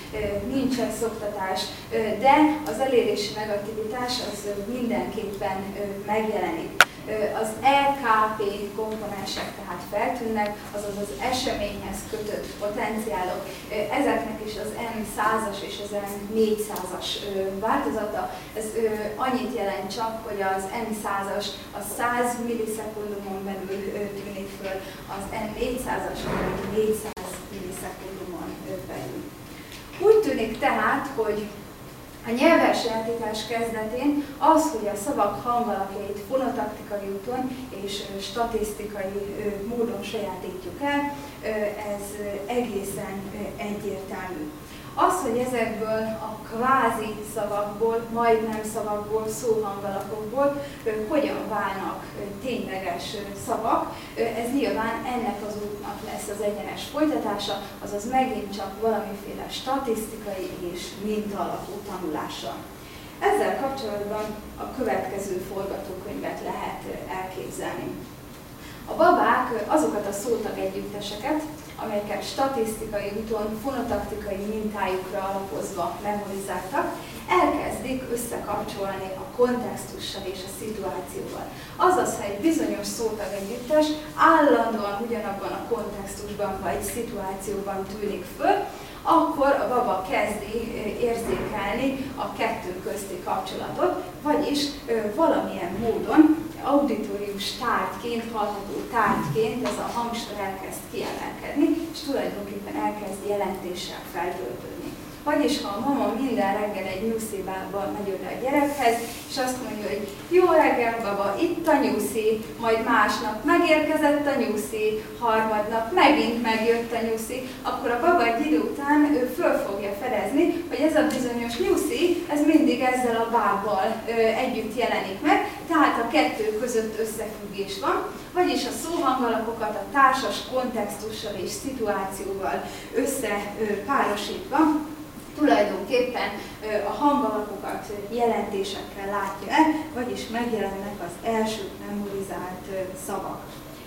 Speaker 1: nincs-e szoktatás, de az elérési negativitás az mindenképpen megjelenik. Az E K P komponensek tehát feltűnnek, azaz az eseményhez kötött potenciálok. Ezeknek is az M százas és az M négyszázas változata. Ez annyit jelent csak, hogy az M százas a száz millisekundumon belül tűnik föl, az M négyszázas pedig négyszáz millisekundumon belül. Úgy tűnik tehát, hogy a nyelvelsajátítás kezdetén az, hogy a szavak hangalakjait fonotaktikai úton és statisztikai módon sajátítjuk el, ez egészen egyértelmű. Az, hogy ezekből a kvázi szavakból, majdnem szavakból, szóhangalakokból hogyan válnak tényleges szavak, ez nyilván ennek az útnak lesz az egyenes folytatása, azaz megint csak valamiféle statisztikai és mintaalapú tanulással. Ezzel kapcsolatban a következő forgatókönyvet lehet elképzelni. A babák azokat a szótag együtteseket, amelyeket statisztikai úton, fonotaktikai mintájukra alapozva memorizáltak, elkezdik összekapcsolni a kontextussal és a szituációval. Azaz, ha egy bizonyos szótag együttes állandóan ugyanabban a kontextusban vagy szituációban tűnik föl, akkor a baba kezdi érzékelni a kettő közti kapcsolatot, vagyis valamilyen módon auditorius tárgyként, hallható tárgyként ez a hangsor elkezd kiemelkedni, és tulajdonképpen elkezd jelentéssel feltöltődni. Vagyis, ha a mama minden reggel egy nyuszibával megy oda a gyerekhez, és azt mondja, hogy jó reggel, baba, itt a nyuszi, majd másnap megérkezett a nyuszi, harmadnap megint megjött a nyuszi, akkor a baba egy idő után ő föl fogja fedezni, hogy ez a bizonyos nyuszi, ez mindig ezzel a bábbal együtt jelenik meg, tehát a kettő között összefüggés van, vagyis a szóhangalakokat a társas kontextussal és szituációval összepárosítva, tulajdonképpen a hangalakokat jelentésekkel látja el, vagyis megjelennek az első memorizált szavak.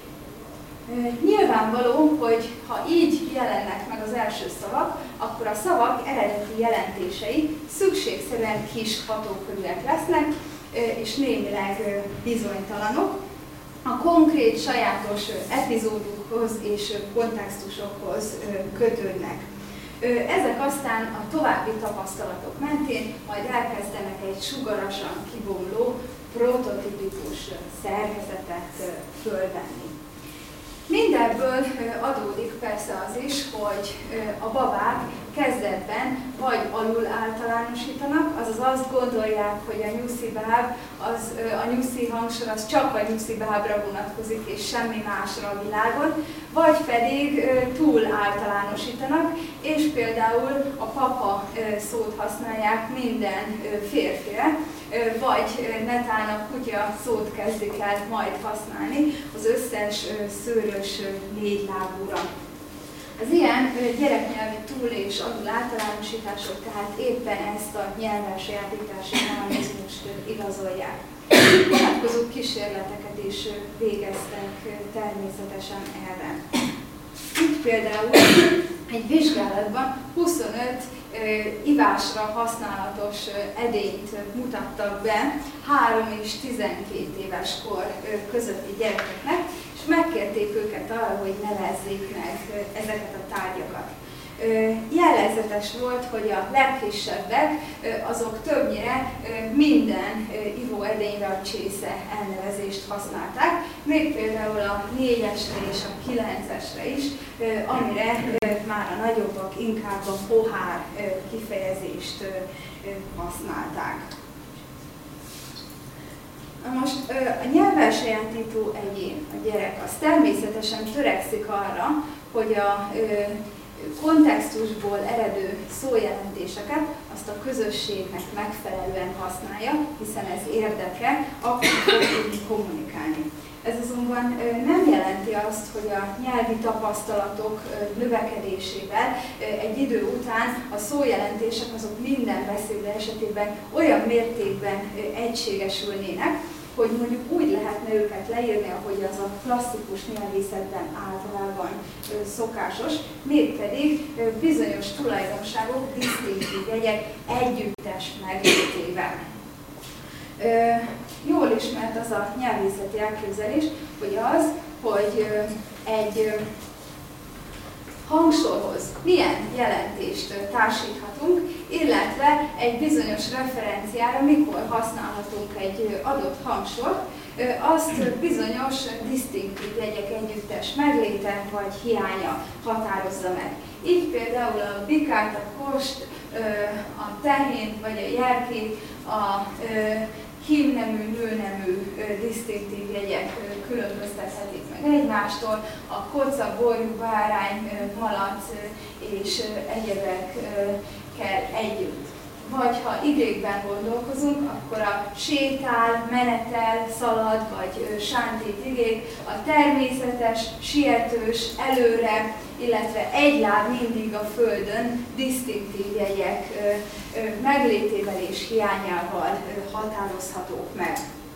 Speaker 1: Nyilvánvaló, hogy ha így jelennek meg az első szavak, akkor a szavak eredeti jelentései szükségszerűen kis hatókörűek lesznek, és némileg bizonytalanok. A konkrét, sajátos epizódokhoz és kontextusokhoz kötődnek. Ezek aztán a további tapasztalatok mentén majd elkezdenek egy sugarasan kibomló, prototípikus szerkezetet fölvenni. Mindebből adódik persze az is, hogy a babák kezdetben vagy alul általánosítanak, azaz azt gondolják, hogy a nyuszibáb, az, a nyuszi hangsor az csak a nyuszibábra vonatkozik, és semmi másra a világon, vagy pedig túl általánosítanak, és például a papa szót használják minden férfire, vagy netán a kutya szót kezdik el majd használni az összes szőrös négylábúra. Az ilyen gyereknyelvi túl- és alul általánosítások tehát éppen ezt a nyelvelsajátítási mechanizmust igazolják. Vonatkozó kísérleteket is végeztek természetesen erre. Itt például egy vizsgálatban huszonöt ivásra használatos edényt mutattak be három és tizenkét éves kor közötti gyerekeknek, és megkérték őket arra, hogy nevezzék meg ezeket a tárgyakat. Jellegzetes volt, hogy a legkisebbek azok többnyire minden ivóedényre a csésze elnevezést használták, még például a négyesre és a kilencesre is, amire már a nagyobbak inkább a pohár kifejezést használták. Most a nyelvelsajátító egyén, a gyerek, az természetesen törekszik arra, hogy a kontextusból eredő szójelentéseket azt a közösségnek megfelelően használja, hiszen ez érdeke, akkor fog tudni kommunikálni. Ez azonban nem jelenti azt, hogy a nyelvi tapasztalatok növekedésével egy idő után a szójelentések azok minden beszéd esetében olyan mértékben egységesülnének, hogy mondjuk úgy lehetne őket leírni, ahogy az a klasszikus nyelvészetben általában szokásos, mégpedig bizonyos tulajdonságok, disztinktív jegyek együttes meglétével. Jól ismert az a nyelvészeti elképzelés, hogy az, hogy egy hangsorhoz milyen jelentést társíthatunk, illetve egy bizonyos referenciára mikor használhatunk egy adott hangsort, azt bizonyos disztinktív jegyek együttes megléte vagy hiánya határozza meg. Így például a bikát, a kost, a tehént vagy a jerkét, a hímnemű, nőnemű disztinktív jegyek különböztethetik meg egymástól, a koca, borjú, bárány, malac és egyebekkel együtt. Vagy ha igékben gondolkozunk, akkor a sétál, menetel, szalad vagy sántít igék, a természetes, sietős, előre, illetve egy láb mindig a földön disztinktív jegyek meglétével és hiányával határozhatók meg.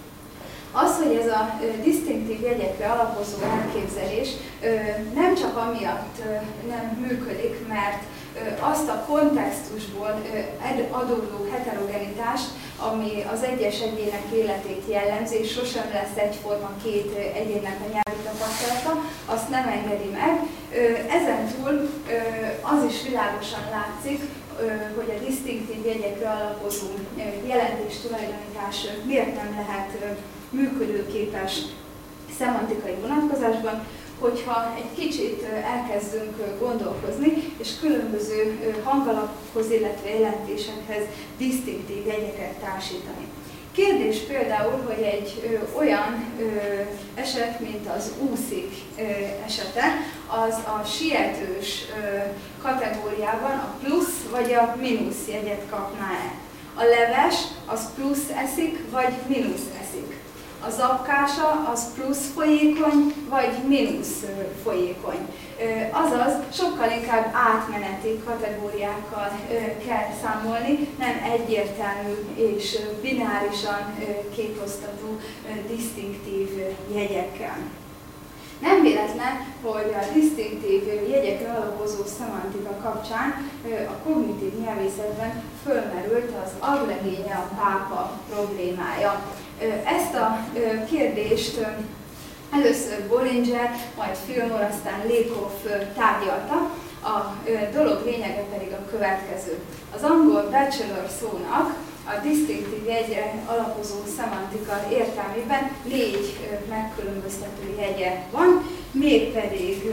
Speaker 1: Az, hogy ez a disztinktív jegyekre alapozó elképzelés nem csak amiatt nem működik, mert azt a kontextusból adódó heterogenitást, ami az egyes egyének életét jellemzi, és sosem lesz egyforma két egyénnek a nyelvi tapasztalata, azt nem engedi meg. Ezen túl az is világosan látszik, hogy a disztinktív jegyekre alapozó jelentéstulajdonítás miért nem lehet működőképes szemantikai vonatkozásban, hogyha egy kicsit elkezdünk gondolkozni, és különböző hangalapokhoz, illetve jelentésekhez disztinktív jegyeket társítani. Kérdés például, hogy egy ö, olyan ö, eset, mint az úszik ö, esete, az a sietős ö, kategóriában a plusz vagy a mínusz jegyet kapná-e. A leves az plusz eszik, vagy mínusz eszik. A zapkása az plusz folyékony, vagy mínusz folyékony. Azaz, sokkal inkább átmeneti kategóriákkal kell számolni, nem egyértelmű és binárisan kétosztatú disztinktív jegyekkel. Nem véletlen, hogy a disztinktív jegyekre alapozó szemantika kapcsán a kognitív nyelvészetben fölmerült az aglegénye, a pápa problémája. Ezt a kérdést először Bollinger, majd Fillmore, aztán Lakoff tárgyalta, a dolog lényege pedig a következő. Az angol bachelor szónak a disztinktív jegyre alapozó szemantika értelmében négy megkülönböztető jegye van, mégpedig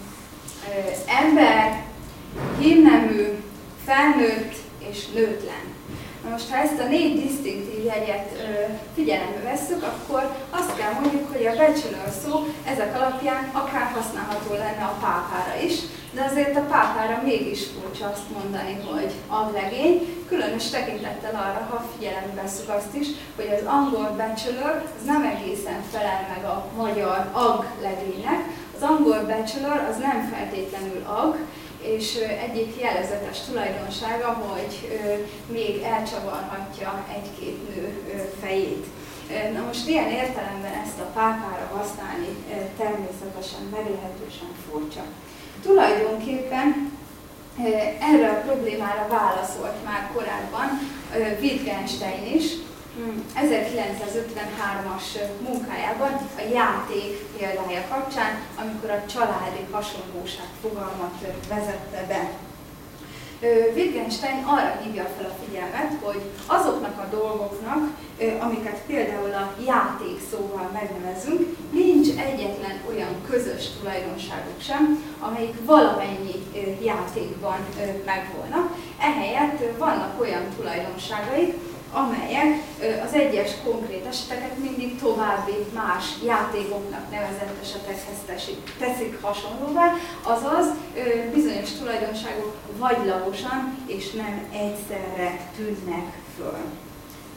Speaker 1: ember, hímnemű, felnőtt és nőtlen. Na most, ha ezt a négy disztinktív jegyet figyelembe vesszük, akkor azt kell mondjuk, hogy a bachelor szó ezek alapján akár használható lenne a pápára is, de azért a pápára mégis furcsa azt mondani, hogy aglegény, különös tekintettel arra, ha figyelembe vesszük azt is, hogy az angol bachelor az nem egészen felel meg a magyar aglegénynek. Az angol bachelor az nem feltétlenül ag, és egyik jellegzetes tulajdonsága, hogy még elcsavarhatja egy-két nő fejét. Na most ilyen értelemben ezt a pápára használni természetesen meglehetősen furcsa. Tulajdonképpen erre a problémára válaszolt már korábban Wittgenstein is, ezerkilencszázötvenhármas munkájában a játék példája kapcsán, amikor a családi hasonlóság fogalmat vezette be. Wittgenstein arra hívja fel a figyelmet, hogy azoknak a dolgoknak, amiket például a játék szóval megnevezünk, nincs egyetlen olyan közös tulajdonságuk sem, amelyik valamennyi játékban megvolna. Ehelyett vannak olyan tulajdonságaik, amelyek az egyes konkrét eseteket mindig további más játékoknak nevezett esetekhez teszik, teszik hasonlóvá, azaz bizonyos tulajdonságok vagylagosan és nem egyszerre tűnnek föl.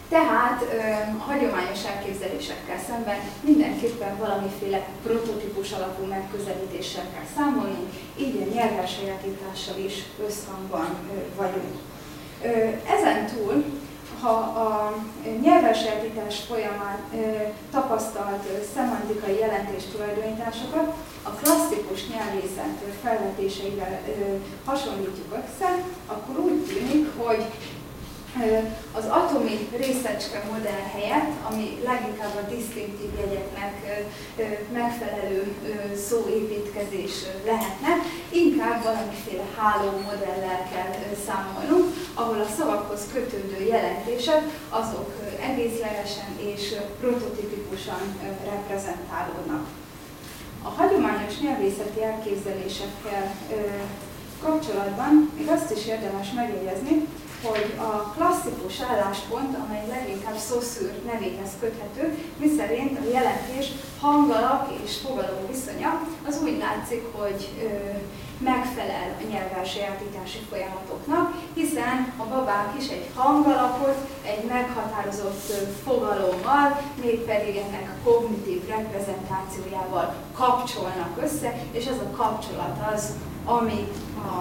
Speaker 1: Tehát a hagyományos elképzelésekkel szemben mindenképpen valamiféle prototípus alapú megközelítéssel kell számolnunk, így a nyelvelsajátítással is összhangban vagyunk. Ezen túl, ha a nyelvelsajátítás folyamán tapasztalt szemantikai jelentés tulajdonításokat a klasszikus nyelvészet felvetéseivel hasonlítjuk össze, akkor úgy tűnik, hogy az atomi részecske modell helyett, ami leginkább a disztinktív jegyeknek megfelelő szóépítkezés lehetne, inkább valamiféle háló modellel kell számolnunk, ahol a szavakhoz kötődő jelentések azok egészlegesen és prototipikusan reprezentálódnak. A hagyományos nyelvészeti elképzelésekkel kapcsolatban még azt is érdemes megjegyezni, hogy a klasszikus álláspont, amely leginkább Saussure nevéhez köthető, miszerint a jelentés hangalak és fogalom viszonya, az úgy látszik, hogy ö, megfelel a nyelvelsajátítási folyamatoknak, hiszen a babák is egy hangalapot egy meghatározott fogalommal, mégpedig ennek a kognitív reprezentációjával kapcsolnak össze, és ez a kapcsolat az, ami a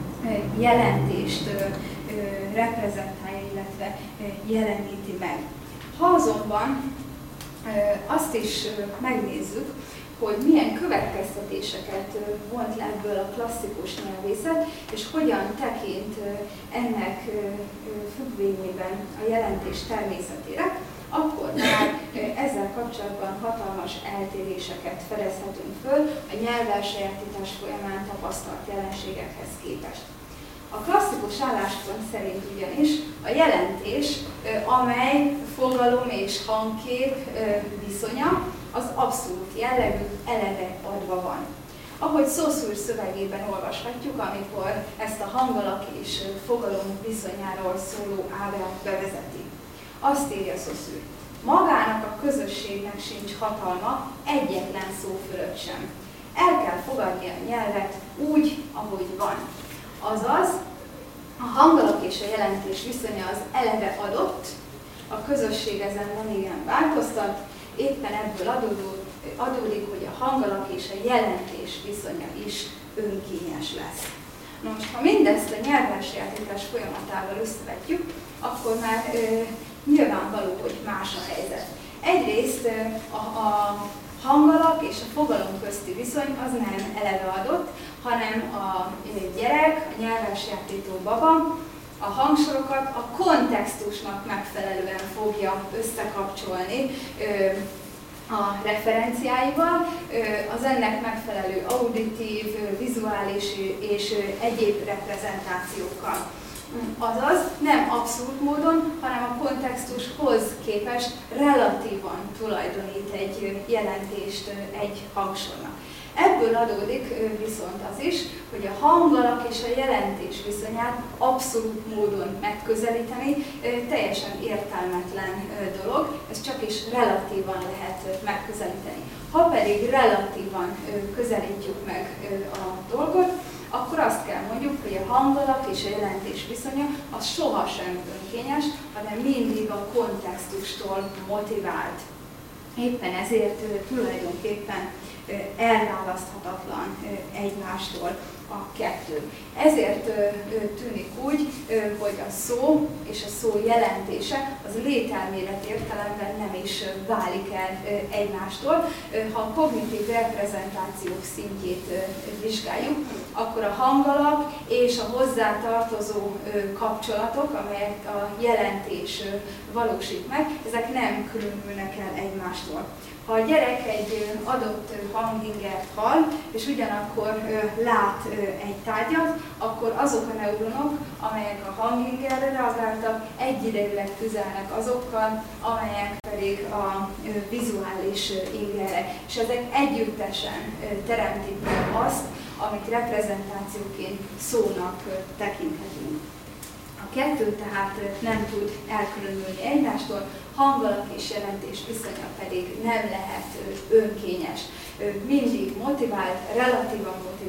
Speaker 1: jelentést reprezentálja, illetve jeleníti meg. Ha azonban azt is megnézzük, hogy milyen következtetéseket vont le ebből a klasszikus nyelvészet, és hogyan tekint ennek függvényében a jelentés természetére, akkor már ezzel kapcsolatban hatalmas eltéréseket fedezhetünk föl a nyelvelsajátítás folyamán tapasztalt jelenségekhez képest. A klasszikus álláspont szerint ugyanis a jelentés, amely fogalom és hangkép viszonya, az abszolút jellegű, eleve adva van. Ahogy Saussure szövegében olvashatjuk, amikor ezt a hangalak és fogalom viszonyáról szóló ábrát bevezeti. Azt írja Saussure: magának a közösségnek sincs hatalma egyetlen szó fölött sem. El kell fogadni a nyelvet úgy, ahogy van. Azaz, a hangalak és a jelentés viszonya az eleve adott, a közösség ezen nem igen változtat, éppen ebből adódó, adódik, hogy a hangalak és a jelentés viszonya is önkényes lesz. Na most, ha mindezt a nyelvelsajátítás folyamatával összevetjük, akkor már e, nyilvánvaló, hogy más a helyzet. Egyrészt e, a, a hangalak és a fogalom közti viszony az nem eleve adott, hanem a gyerek, a nyelvelsajátító baba a hangsorokat a kontextusnak megfelelően fogja összekapcsolni a referenciáival, az ennek megfelelő auditív, vizuális és egyéb reprezentációkkal. Azaz nem abszolút módon, hanem a kontextushoz képest relatívan tulajdonít egy jelentést egy hangsornak. Ebből adódik viszont az is, hogy a hangalak és a jelentés viszonyát abszolút módon megközelíteni teljesen értelmetlen dolog, ezt csak is relatívan lehet megközelíteni. Ha pedig relatívan közelítjük meg a dolgot, akkor azt kell mondjuk, hogy a hangalak és a jelentés viszonya az sohasem önkényes, hanem mindig a kontextustól motivált. Éppen ezért tulajdonképpen elválaszthatatlan egymástól a kettő. Ezért tűnik úgy, hogy a szó és a szó jelentése az lételmélet értelemben nem is válik el egymástól. Ha a kognitív reprezentációk szintjét vizsgáljuk, akkor a hangalak és a hozzátartozó kapcsolatok, amelyek a jelentés valósít meg, ezek nem különülnek el egymástól. Ha a gyerek egy adott hangingert hall, és ugyanakkor lát egy tárgyat, akkor azok a neuronok, amelyek a hangingerre reagáltak, egyidejűleg tüzelnek azokkal, amelyek pedig a vizuális ingerre. És ezek együttesen teremtik meg azt, amit reprezentációként szónak tekinthetünk. A kettő tehát nem tud elkülönülni egymástól, hangalak és jelentés viszonya pedig nem lehet önkényes. Mindig motivált, relatívan motivált,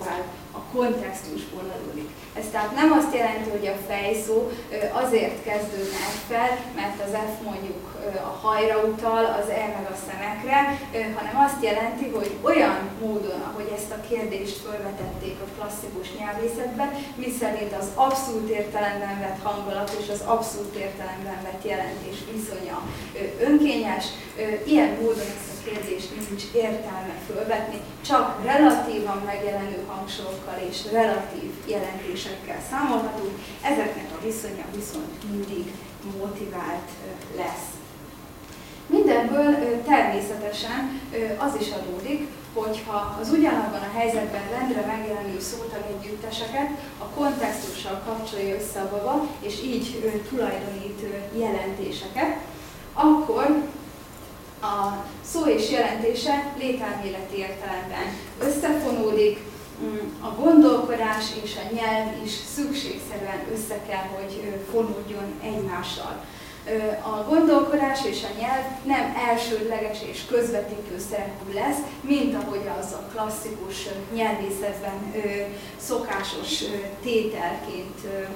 Speaker 1: a kontextusból adódik. Ez tehát nem azt jelenti, hogy a fejszó azért kezdődne fel, mert az F mondjuk a hajra utal, az E meg a szemekre, hanem azt jelenti, hogy olyan módon, ahogy ezt a kérdést felvetették a klasszikus nyelvészetben, miszerint az abszolút értelemben vett hangulat és az abszolút értelemben vett jelentés viszonya önkényes, ilyen módon ezt a kérdést nincs értelme fölvetni, csak relatívan megjelenő hangsorokkal és relatív jelentésekkel számolhatunk, ezeknek a viszonya viszont mindig motivált lesz. Mindenből természetesen az is adódik, hogyha az ugyanabban a helyzetben rendre megjelenő szótagegyütteseket a kontextussal kapcsolja össze a baba, és így tulajdonít jelentéseket, akkor a szó és jelentése lételméleti értelemben összefonódik, a gondolkodás és a nyelv is szükségszerűen össze kell, hogy fonódjon egymással. A gondolkodás és a nyelv nem elsődleges és közvetítő szerepű lesz, mint ahogy az a klasszikus nyelvészetben szokásos tételként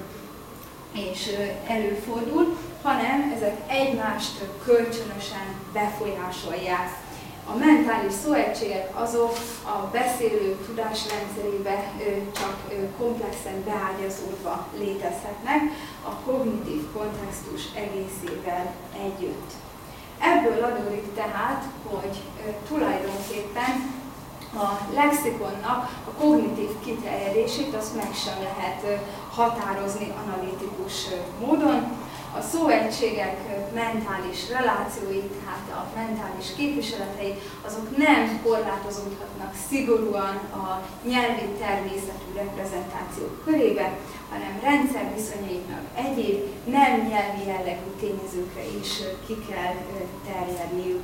Speaker 1: és előfordul, hanem ezek egymást kölcsönösen befolyásolják. A mentális szóegységek azok a beszélő tudásrendszerébe csak komplexen beágyazódva létezhetnek a kognitív kontextus egészével együtt. Ebből adódik tehát, hogy tulajdonképpen a lexikonnak a kognitív kiterjedését azt meg sem lehet határozni analitikus módon. A szóegységek mentális relációi, tehát a mentális képviseletei, azok nem korlátozódhatnak szigorúan a nyelvi természetű reprezentációk körébe, hanem rendszerviszonyaiknak egyéb nem nyelvi jellegű tényezőkre is ki kell terjedniük.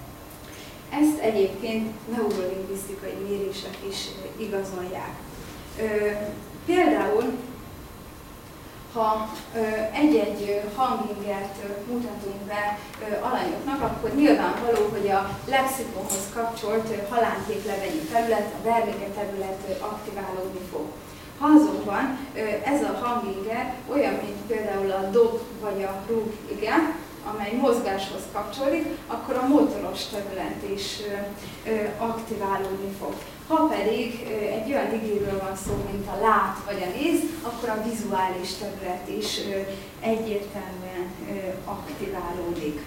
Speaker 1: Ezt egyébként neurolingvisztikai mérések is igazolják. Például ha egy-egy hangingert mutatunk be alanyoknak, akkor nyilvánvaló, hogy a lexikonhoz kapcsolt halántéklevelyi terület, a Wernicke terület aktiválódni fog. Ha azonban ez a hanginger olyan, mint például a dob vagy a rúg ige, amely mozgáshoz kapcsolódik, akkor a motoros terület is aktiválódni fog. Ha pedig egy olyan igéről van szó, mint a lát vagy a néz, akkor a vizuális terület is egyértelműen aktiválódik.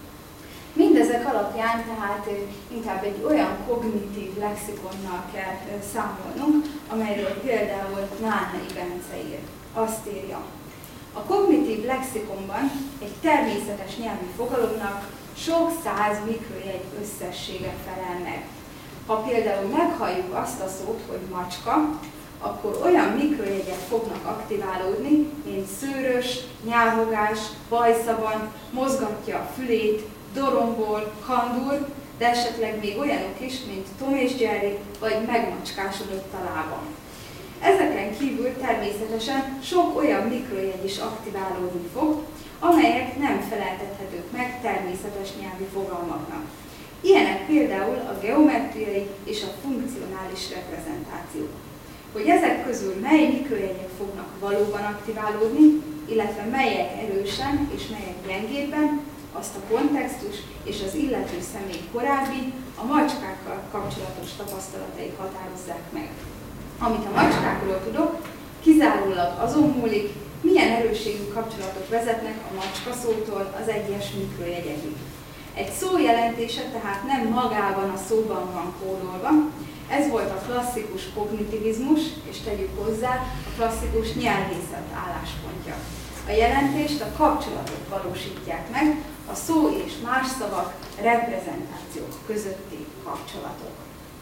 Speaker 1: Mindezek alapján tehát inkább egy olyan kognitív lexikonnal kell számolnunk, amelyről például Nálnai Bence ír. Azt írja: a kognitív lexikonban egy természetes nyelvi fogalomnak sok száz mikrojegy összessége felel meg. Ha például meghalljuk azt a szót, hogy macska, akkor olyan mikrojegyek fognak aktiválódni, mint szőrös, nyávogás, bajszaban, mozgatja a fülét, dorombol, kandul, de esetleg még olyanok is, mint Tom és Jerry, vagy megmacskásodott a lábam. Ezeken kívül természetesen sok olyan mikrojegy is aktiválódni fog, amelyek nem feleltethetők meg természetes nyelvi fogalmaknak. Ilyenek például a geometriai és a funkcionális reprezentációk. Hogy ezek közül mely mikrojegyek fognak valóban aktiválódni, illetve melyek erősen és melyek gyengébben, azt a kontextus és az illető személy korábbi, a macskákkal kapcsolatos tapasztalatai határozzák meg. Amit a macskákról tudok, kizárólag azon múlik, milyen erősségű kapcsolatok vezetnek a macska szótól az egyes mikrojegyekig. Egy szó jelentése tehát nem magában a szóban van kódolva, ez volt a klasszikus kognitivizmus, és tegyük hozzá a klasszikus nyelvészet álláspontja. A jelentést a kapcsolatok valósítják meg, a szó és más szavak, reprezentációk közötti kapcsolatok.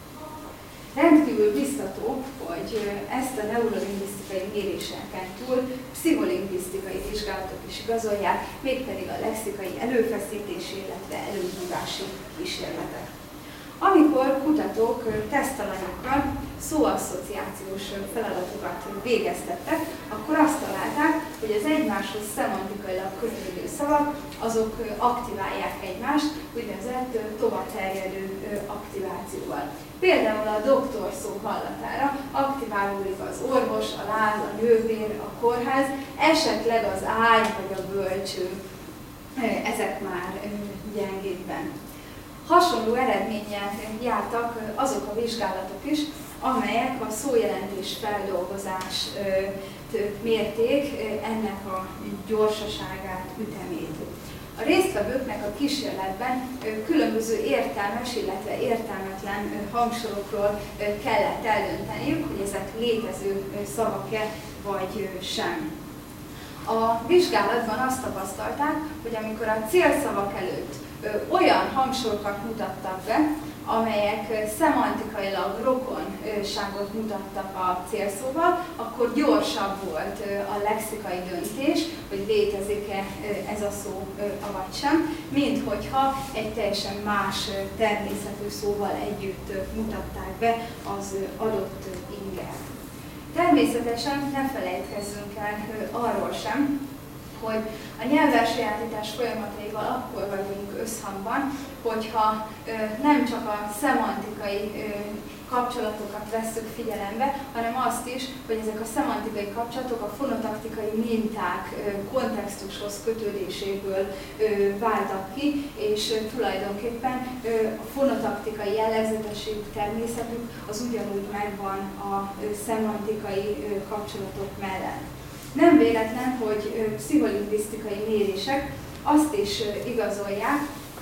Speaker 1: Rendkívül biztató, hogy ezt a neurolingvisztikai méréseken túl pszicholingvisztikai vizsgálatok is igazolják, mégpedig a lexikai előfeszítés, illetve előhívási kísérletek. Amikor kutatók tesztalanyokkal szóasszociációs feladatokat végeztettek, akkor azt találták, hogy hogy az egymáshoz szemantikailag kötődő szavak, azok aktiválják egymást, úgynevezett tovaterjedő aktivációval. Például a doktor szó hallatára aktiválódik az orvos, a láz, a nővér, a kórház, esetleg az ágy vagy a bölcső, ezek már gyengébben. Hasonló eredménnyel jártak azok a vizsgálatok is, amelyek a szójelentés feldolgozást mérték, ennek a gyorsaságát, ütemét. A résztvevőknek a kísérletben különböző értelmes, illetve értelmetlen hangsorokról kellett eldönteniük, hogy ezek létező szavak-e vagy sem. A vizsgálatban azt tapasztalták, hogy amikor a célszavak előtt olyan hangsorokat mutattak be, amelyek szemantikailag rokonságot mutattak a célszóval, akkor gyorsabb volt a lexikai döntés, hogy létezik-e ez a szó avagy sem, mint hogyha egy teljesen más természetű szóval együtt mutatták be az adott ingert. Természetesen ne felejtkezzünk el arról sem, hogy a nyelvelsajátítás folyamataival akkor vagyunk összhangban, hogyha nem csak a szemantikai kapcsolatokat vesszük figyelembe, hanem azt is, hogy ezek a szemantikai kapcsolatok a fonotaktikai minták kontextushoz kötődéséből váltak ki, és tulajdonképpen a fonotaktikai jellegzetességük, természetük az ugyanúgy megvan a szemantikai kapcsolatok mellett. Nem véletlen, hogy pszicholingvisztikai mérések azt is igazolják,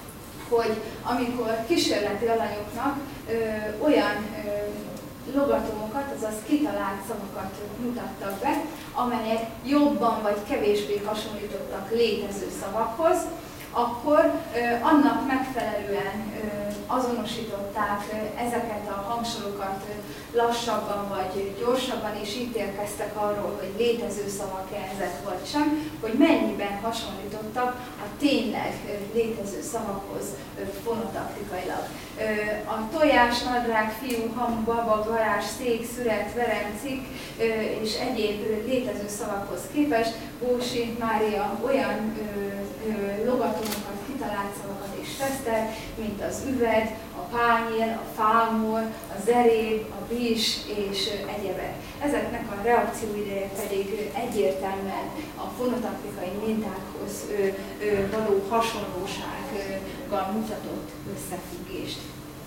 Speaker 1: hogy amikor kísérleti alanyoknak ö, olyan ö, logatomokat, azaz kitalált szavakat mutattak be, amelyek jobban vagy kevésbé hasonlítottak létező szavakhoz, akkor ö, annak megfelelően ö, azonosították ö, ezeket a hangsorokat ö, lassabban vagy gyorsabban, és ítélkeztek arról, hogy létező szavak-e ezek vagy sem, hogy mennyiben hasonlítottak a tényleg ö, létező szavakhoz ö, fonotaktikailag. Ö, a tojás, nadrág, fiú, hamu, baba, garázs, szék, szüret, verem, cikk ö, és egyéb létező szavakhoz képest Bósi Mária olyan ö, ö, logatomokat, kitalált szavakat is tesztel, mint az üveg, a pányér, a fámol, a zeréb, a bis és egyebek. Ezeknek a reakcióideje pedig egyértelműen a fonotaktikai mintákhoz való hasonlósággal mutatott összefüggést.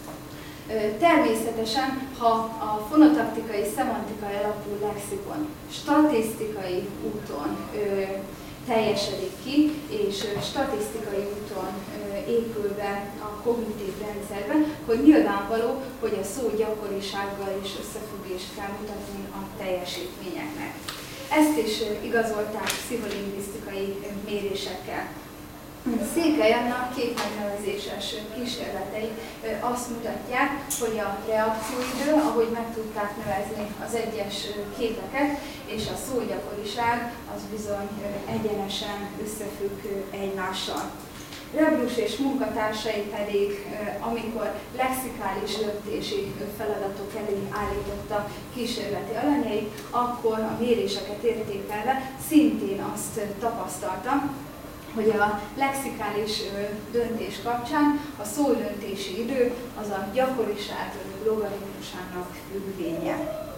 Speaker 1: Természetesen, ha a fonotaktikai, szemantikai alapú lexikon statisztikai úton teljesedik ki, és statisztikai úton épül be a kognitív rendszerben, hogy nyilvánvaló, hogy a szó gyakorisággal is összefüggést kell mutatni a teljesítményeknek. Ezt is igazolták pszicholingvisztikai mérésekkel. Székely Anna képmegnevezéses kísérletei azt mutatják, hogy a reakcióidő, ahogy meg tudták nevezni az egyes képeket, és a szógyakoriság az bizony egyenesen összefügg egymással. Rebrus és munkatársai pedig, amikor lexikális döntési feladatok elé állította kísérleti alanyait, akkor a méréseket értékelve szintén azt tapasztalta, hogy a lexikális döntés kapcsán a szódöntési idő az a gyakoriság logaritmusának függvénye.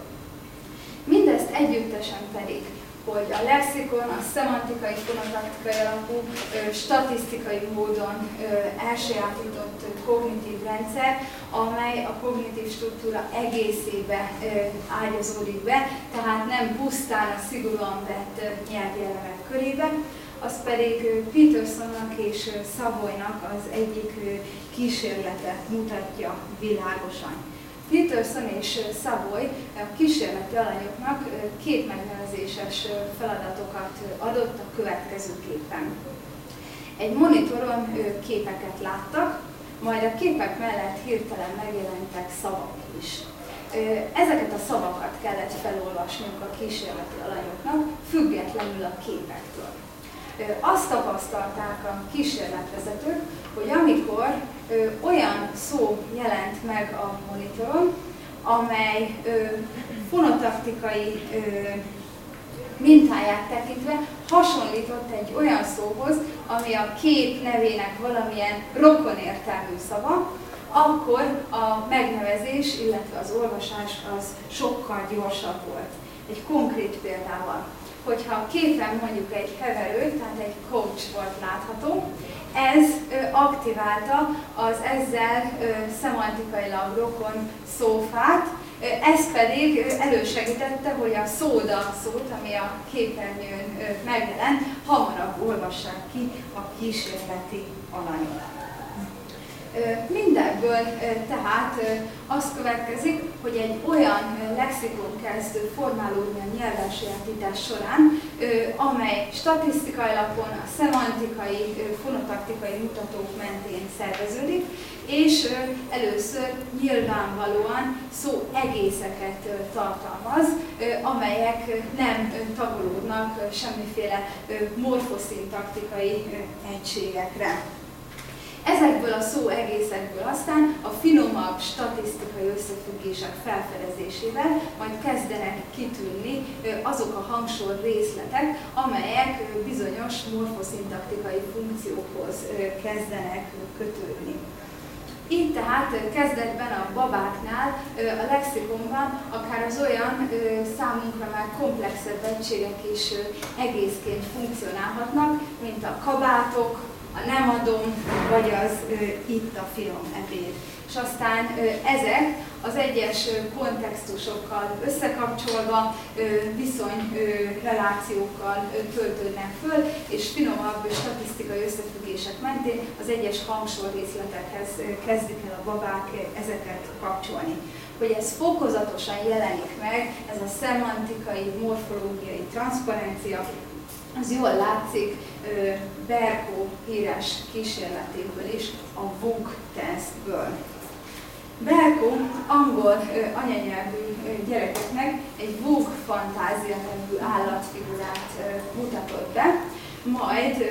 Speaker 1: Mindezt együttesen pedig, hogy a lexikon a szemantikai, fonotaktikai alapú, statisztikai módon elsajátított kognitív rendszer, amely a kognitív struktúra egészébe ágyazódik be, tehát nem pusztán a szigorúan vett nyelvi elemek körébe, az pedig Petersonnak és Savoynak az egyik kísérlete mutatja világosan. Peterson és Savoy a kísérleti alanyoknak képmegnevezéses feladatokat adott a következőképpen. Egy monitoron képeket láttak, majd a képek mellett hirtelen megjelentek szavak is. Ezeket a szavakat kellett felolvasniuk a kísérleti alanyoknak, függetlenül a képektől. Azt tapasztalták a kísérletvezetők, hogy amikor ö, olyan szó jelent meg a monitoron, amely ö, fonotaktikai ö, mintáját tekintve hasonlított egy olyan szóhoz, ami a kép nevének valamilyen rokonértelmű szava, akkor a megnevezés, illetve az olvasás az sokkal gyorsabb volt. Egy konkrét példával, hogyha a képen mondjuk egy heverő, tehát egy coach volt látható, ez ö, aktiválta az ezzel ö, szemantikailag rokon szófát, ö, ez pedig ö, elősegítette, hogy a szóda szót, ami a képernyőn ö, megjelent, hamarabb olvassák ki a kísérleti alanyok. Mindebből tehát az következik, hogy egy olyan lexikon kezd formálódni a nyelvelsajátítás során, amely statisztikai alapon a szemantikai, fonotaktikai mutatók mentén szerveződik, és először nyilvánvalóan szó egészeket tartalmaz, amelyek nem tagolódnak semmiféle morfoszintaktikai egységekre. Ezekből a szó egészekből aztán a finomabb statisztikai összefüggések felfedezésével majd kezdenek kitűnni azok a hangsor részletek, amelyek bizonyos morfoszintaktikai funkciókhoz kezdenek kötődni. Így tehát kezdetben a babáknál a lexikonban akár az olyan számunkra már komplexebb egységek is egészként funkcionálhatnak, mint a kabátok, a nem adom, vagy az ö, itt a finom ebéd. És aztán ö, ezek az egyes kontextusokkal összekapcsolva ö, viszonyrelációkkal töltődnek föl, és finomabb statisztikai összefüggések mentén az egyes hangsorrészletekhez kezdik el a babák ezeket kapcsolni. Hogy ez fokozatosan jelenik meg, ez a szemantikai, morfológiai transzparencia, az jól látszik Berko híres kísérletéből is, a vuk tesztből. Berko angol anyanyelvű gyerekeknek egy vuk fantázia nevű állatfigurát mutatott be, majd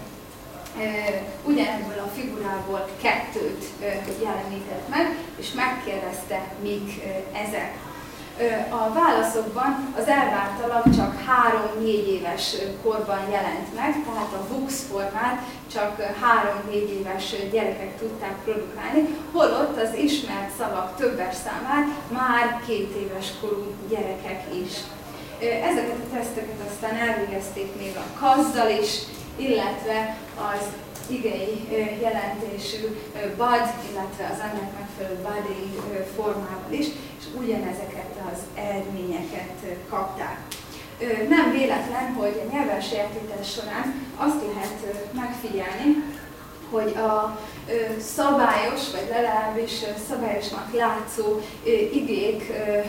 Speaker 1: ugyanebből a figurából kettőt jelenített meg, és megkérdezte, mik ezek. A válaszokban az elvárt alak csak három-négy éves korban jelent meg, tehát a vux formát csak három-négy éves gyerekek tudták produkálni, holott az ismert szavak többes számát már két éves korú gyerekek is. Ezeket a teszteket aztán elvégezték még a kazzal is, illetve az igei jelentésű bud, illetve az ennek megfelelő body formával is, és ugyanezeket az eredményeket kapták. Nem véletlen, hogy a nyelvelsajátítás során azt lehet megfigyelni, hogy a szabályos, vagy legalábbis szabályosnak látszó igék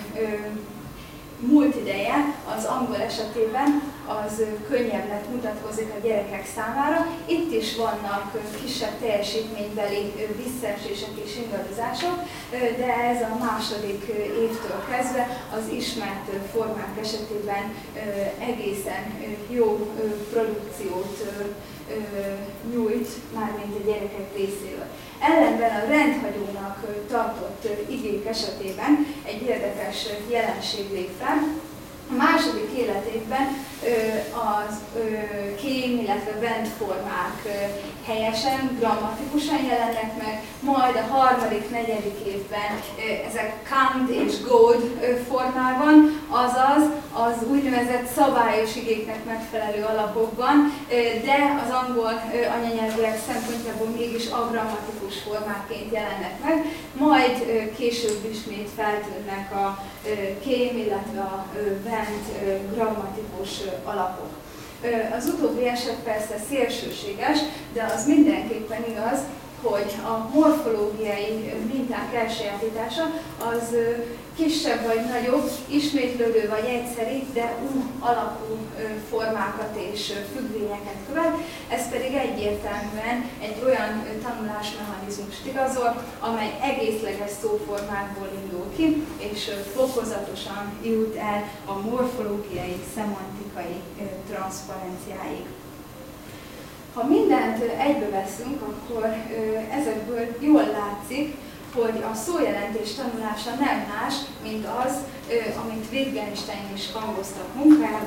Speaker 1: múlt ideje az angol esetében az könnyebbnek mutatkozik a gyerekek számára. Itt is vannak kisebb teljesítménybeli visszaesések és ingadozások, de ez a második évtől kezdve az ismert formák esetében egészen jó produkciót nyújt, mármint a gyerekek részéről. Ellenben a rendhagyónak tartott igék esetében egy érdekes jelenség lép fel. A második életévben az kém, illetve bent formák helyesen, grammatikusan jelennek meg, majd a harmadik, negyedik évben ezek can't és go'd formában, azaz az úgynevezett szabályos igéknek megfelelő alapokban, de az angol anyanyelvűek szempontjából mégis agrammatikus formáként jelennek meg, majd később ismét feltűnnek a kém, illetve a bent grammatikus alapok. Az utóbbi eset persze szélsőséges, de az mindenképpen igaz, hogy a morfológiai minták elsajátítása az kisebb vagy nagyobb, ismétlődő vagy egyszeri, de U alapú formákat és függvényeket követ. Ez pedig egyértelműen egy olyan tanulásmechanizmust igazol, amely egészleges szóformákból indul ki, és fokozatosan jut el a morfológiai, szemantikai transzparenciáig. Ha mindent egybe veszünk, akkor ezekből jól látszik, hogy a szójelentés tanulása nem más, mint az, amit Wittgenstein is hangoztat munkájában,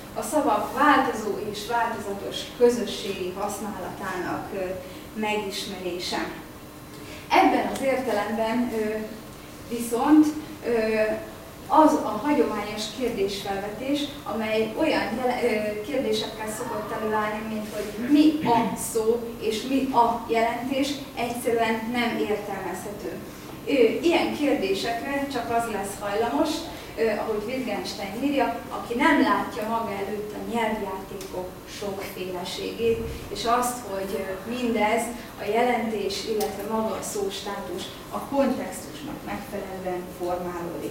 Speaker 1: a szavak változó és változatos közösségi használatának megismerése. Ebben az értelemben viszont az a hagyományos kérdésfelvetés, amely olyan kérdésekkel szokott előállni, mint hogy mi a szó és mi a jelentés, egyszerűen nem értelmezhető. Ilyen kérdésekre csak az lesz hajlamos, ahogy Wittgenstein írja, aki nem látja maga előtt a nyelvjátékok sokféleségét, és azt, hogy mindez a jelentés, illetve maga a szóstátus a kontextusnak megfelelően formálódik.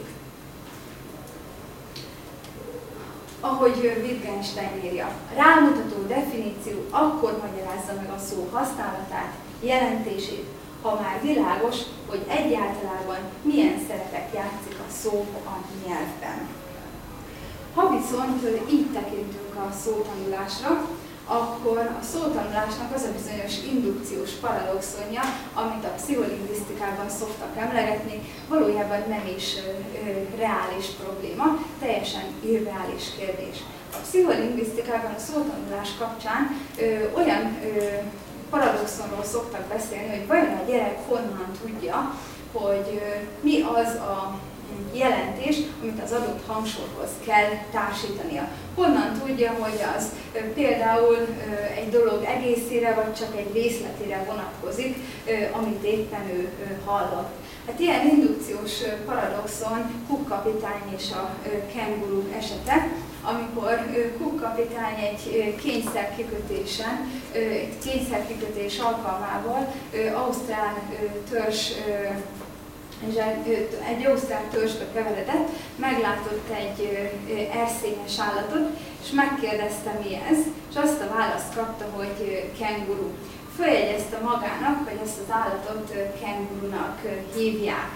Speaker 1: Ahogy Wittgenstein írja, rámutató definíció akkor magyarázza meg a szó használatát, jelentését, ha már világos, hogy egyáltalán milyen szerepet játszik a szó a nyelvben. Ha viszont így tekintünk a szótanulásra, akkor a szótanulásnak az a bizonyos indukciós paradoxonja, amit a pszicholingvisztikában szoktak emlegetni, valójában nem is ö, ö, reális probléma, teljesen irreális kérdés. A pszicholingvisztikában a szótanulás kapcsán ö, olyan ö, paradoxonról szoktak beszélni, hogy vajon a gyerek honnan tudja, hogy ö, mi az a jelentés, amit az adott hangsorhoz kell társítania. Honnan tudja, hogy az például egy dolog egészére, vagy csak egy részletére vonatkozik, amit éppen ő hallott. Hát ilyen indukciós paradoxon Cook kapitány és a kenguru esete, amikor Cook kapitány egy kényszerkikötésen, egy kényszerkikötés alkalmával ausztrál törzs és egy ausztrál törzsbe keveredett, meglátott egy erszényes állatot, és megkérdezte, mi ez, és azt a választ kapta, hogy kenguru. Följegyezte magának, hogy ezt az állatot kengurunak hívják.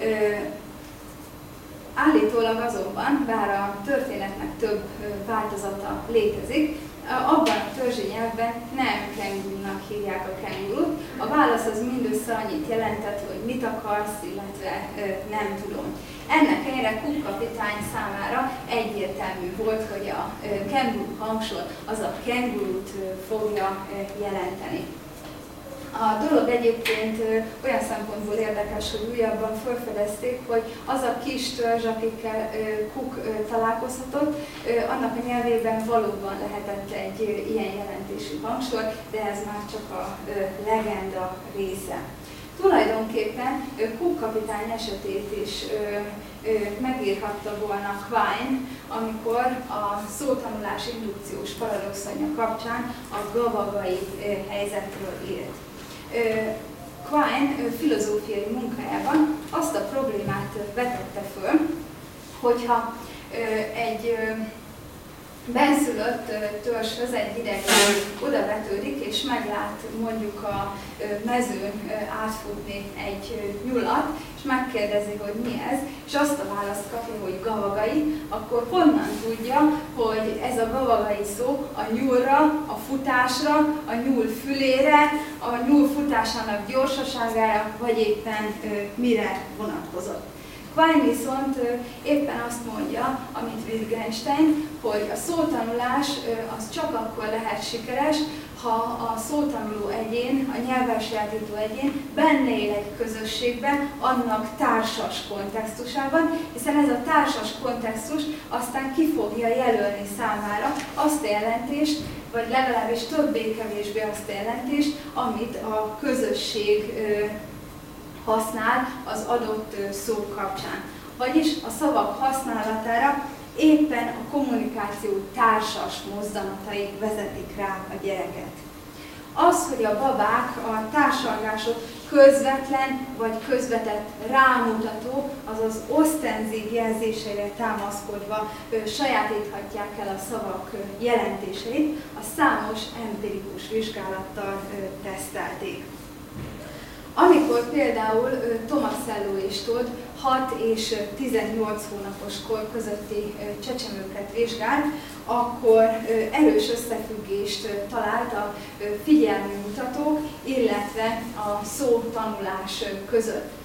Speaker 1: Állítólag azonban, bár a történetnek több változata létezik, abban a törzsi nyelvben nem kengurunak hívják a kengurut. A válasz az mindössze annyit jelentett, hogy mit akarsz, illetve nem tudom. Ennek ellenére Cook kapitány számára egyértelmű volt, hogy a kenguru hangsor az a kengurut fogja jelenteni. A dolog egyébként olyan szempontból érdekes, hogy újabban felfedezték, hogy az a kis törzs, akikkel Cook találkozhatott, annak a nyelvében valóban lehetett egy ilyen jelentésű hangsor, de ez már csak a legenda része. Tulajdonképpen Cook kapitány esetét is megírhatta volna Quine, amikor a szótanulás indukciós paradoxonja kapcsán a gavagai helyzetről írt. Quine filozófiai munkájában azt a problémát vetette föl, hogyha egy benszülött törzshöz egy idegen oda vetődik, és meglát mondjuk a mezőn átfutni egy nyulat, és megkérdezi, hogy mi ez, és azt a választ kapja, hogy gavagai, akkor honnan tudja, hogy ez a gavagai szó a nyúlra, a futásra, a nyúl fülére, a nyúl futásának gyorsaságára, vagy éppen mire vonatkozott. Quine viszont éppen azt mondja, amit Wittgenstein, hogy a szótanulás az csak akkor lehet sikeres, ha a szótanuló egyén, a nyelvelsajátító egyén benne él egy közösségben, annak társas kontextusában, hiszen ez a társas kontextus aztán ki fogja jelölni számára azt a jelentést, vagy legalábbis többé-kevésbé azt a jelentést, amit a közösség használ az adott szó kapcsán. Vagyis a szavak használatára éppen a kommunikáció társas mozdulatai vezetik rá a gyereket. Az, hogy a babák a társalgások közvetlen vagy közvetett rámutató, azaz osztenzív jelzéseire támaszkodva sajátíthatják el a szavak jelentéseit, a számos empirikus vizsgálattal tesztelték. Amikor például Tomasello és Todd hat és tizennyolc hónapos kor közötti csecsemőket vizsgált, akkor erős összefüggést talált a figyelmi mutatók, illetve a szótanulás között.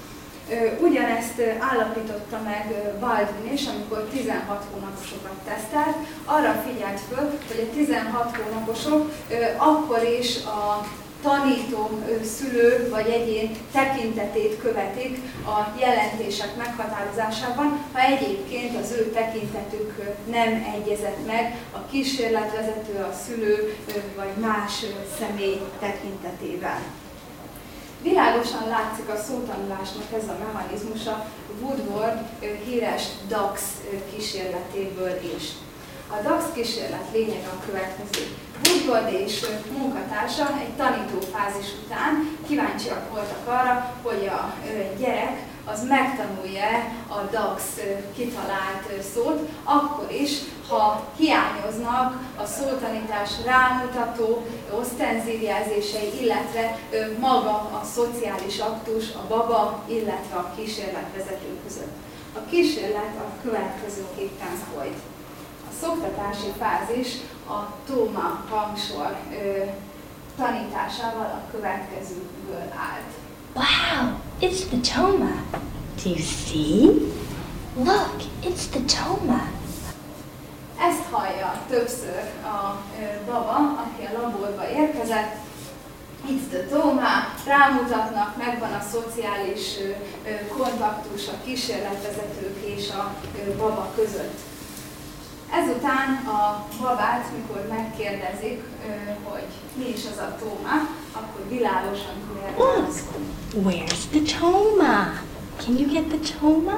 Speaker 1: Ugyanezt állapította meg Baldwin is, amikor tizenhat hónaposokat tesztelt. Arra figyelt föl, hogy a tizenhat hónaposok akkor is a tanító, szülő vagy egyén tekintetét követik a jelentések meghatározásában, ha egyébként az ő tekintetük nem egyezett meg a kísérletvezető, a szülő vagy más személy tekintetével. Világosan látszik a szótanulásnak ez a mechanizmusa Woodward híres DAX kísérletéből is. A DAX kísérlet lényege a következő. Woodward és munkatársa egy tanítófázis után kíváncsiak voltak arra, hogy a gyerek az megtanulja a DAX kitalált szót, akkor is, ha hiányoznak a szótanítás rámutató osztenzív jelzései, illetve maga a szociális aktus, a baba, illetve a kísérletvezető között. A kísérlet a következőképpen folyt. A szoktatási fázis a Tóma hangsor tanításával a következőből állt.
Speaker 2: Wow, it's the Toma. Do you see? Look, it's the Toma.
Speaker 1: Ezt hallja többször a baba, aki a laborba érkezett. It's the Toma, rámutatnak, megvan a szociális kontaktus a kísérletvezetők és a baba között. Ezután a babát, mikor megkérdezik, hogy mi is az a Tóma, akkor világosan tudja válaszolni.
Speaker 2: Where's the Toma? Can you get the Toma?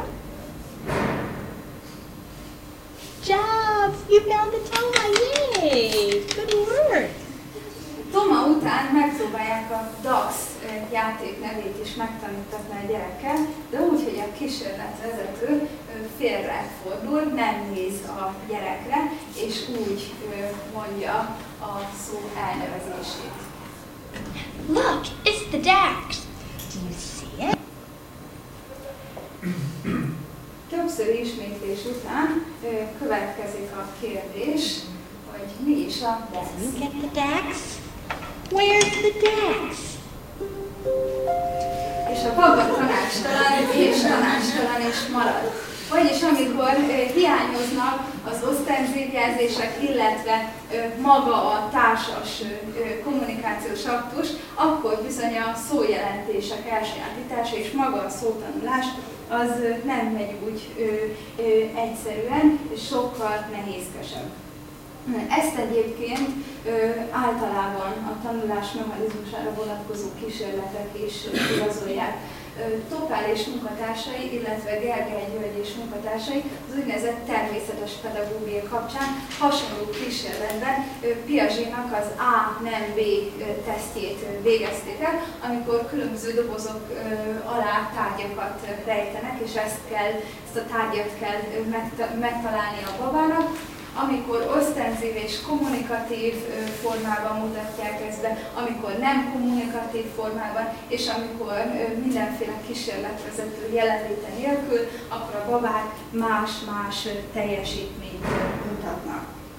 Speaker 2: Job! You found the Toma! Yay! Good work!
Speaker 1: Toma után megpróbálják a DAX játék nevét is megtanítatni a gyerekkel, de úgy, hogy a kísérletvezető félrefordul, nem néz a gyerekre, és úgy mondja a szó elnevezését.
Speaker 2: Look, it's the DAX. Do you see it?
Speaker 1: Többször ismétlés után következik a kérdés, hogy mi is a DAX.
Speaker 2: You get the DAX? Where's the DAX?
Speaker 1: És a baba tanácstalan és tanácstalan is marad. Vagyis amikor hiányoznak az osztenzív jelzések, illetve maga a társas kommunikációs aktus, akkor bizony a szójelentések elsajátítása és maga a szótanulás az nem megy úgy egyszerűen, és sokkal nehézkesebb. Ezt egyébként ö, általában a tanulás mechanizmusára vonatkozó kísérletek is igazolják. Topál és munkatársai, illetve Gergely György és munkatársai az úgynevezett természetes pedagógia kapcsán hasonló kísérletben Piaget-nak az A nem B tesztjét végezték el, amikor különböző dobozok alá tárgyakat rejtenek, és ezt, kell, ezt a tárgyat kell megtalálni a babának. Amikor osztenzív és kommunikatív formában mutatják ezt be, amikor nem kommunikatív formában, és amikor mindenféle kísérletvezető jelenléte nélkül, akkor a babák más-más teljesítményt mutatnak.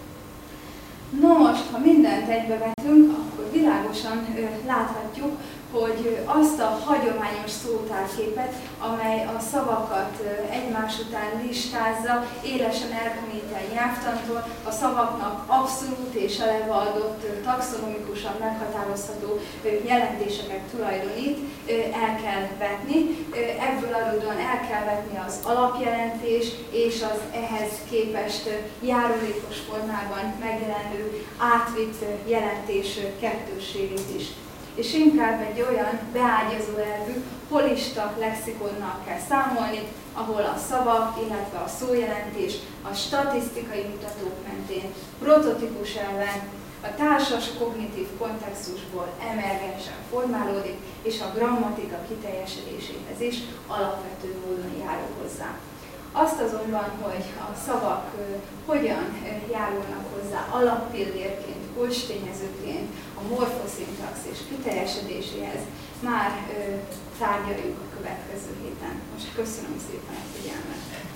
Speaker 1: No most, ha mindent egybevetünk, akkor világosan láthatjuk, hogy azt a hagyományos szótárképet, amely a szavakat egymás után listázza, élesen elkülönített nyelvtantól, a szavaknak abszolút és eleve adott taxonomikusan meghatározható jelentéseket tulajdonít, el kell vetni. Ebből adódóan el kell vetni az alapjelentés és az ehhez képest járulékos formában megjelenő átvitt jelentés kettősségét is. És inkább egy olyan beágyazó elvű, holista lexikonnal kell számolni, ahol a szavak, illetve a szójelentés a statisztikai mutatók mentén prototípus elven a társas kognitív kontextusból emergensen formálódik, és a grammatika kiteljesedéséhez is alapvető módon járul hozzá. Azt azonban, hogy a szavak hogyan járulnak hozzá alappillérként, kulcstényezőként a morfoszintaxis kiteljesedéséhez, már tárgyaljuk a következő héten. Most köszönöm szépen a figyelmet!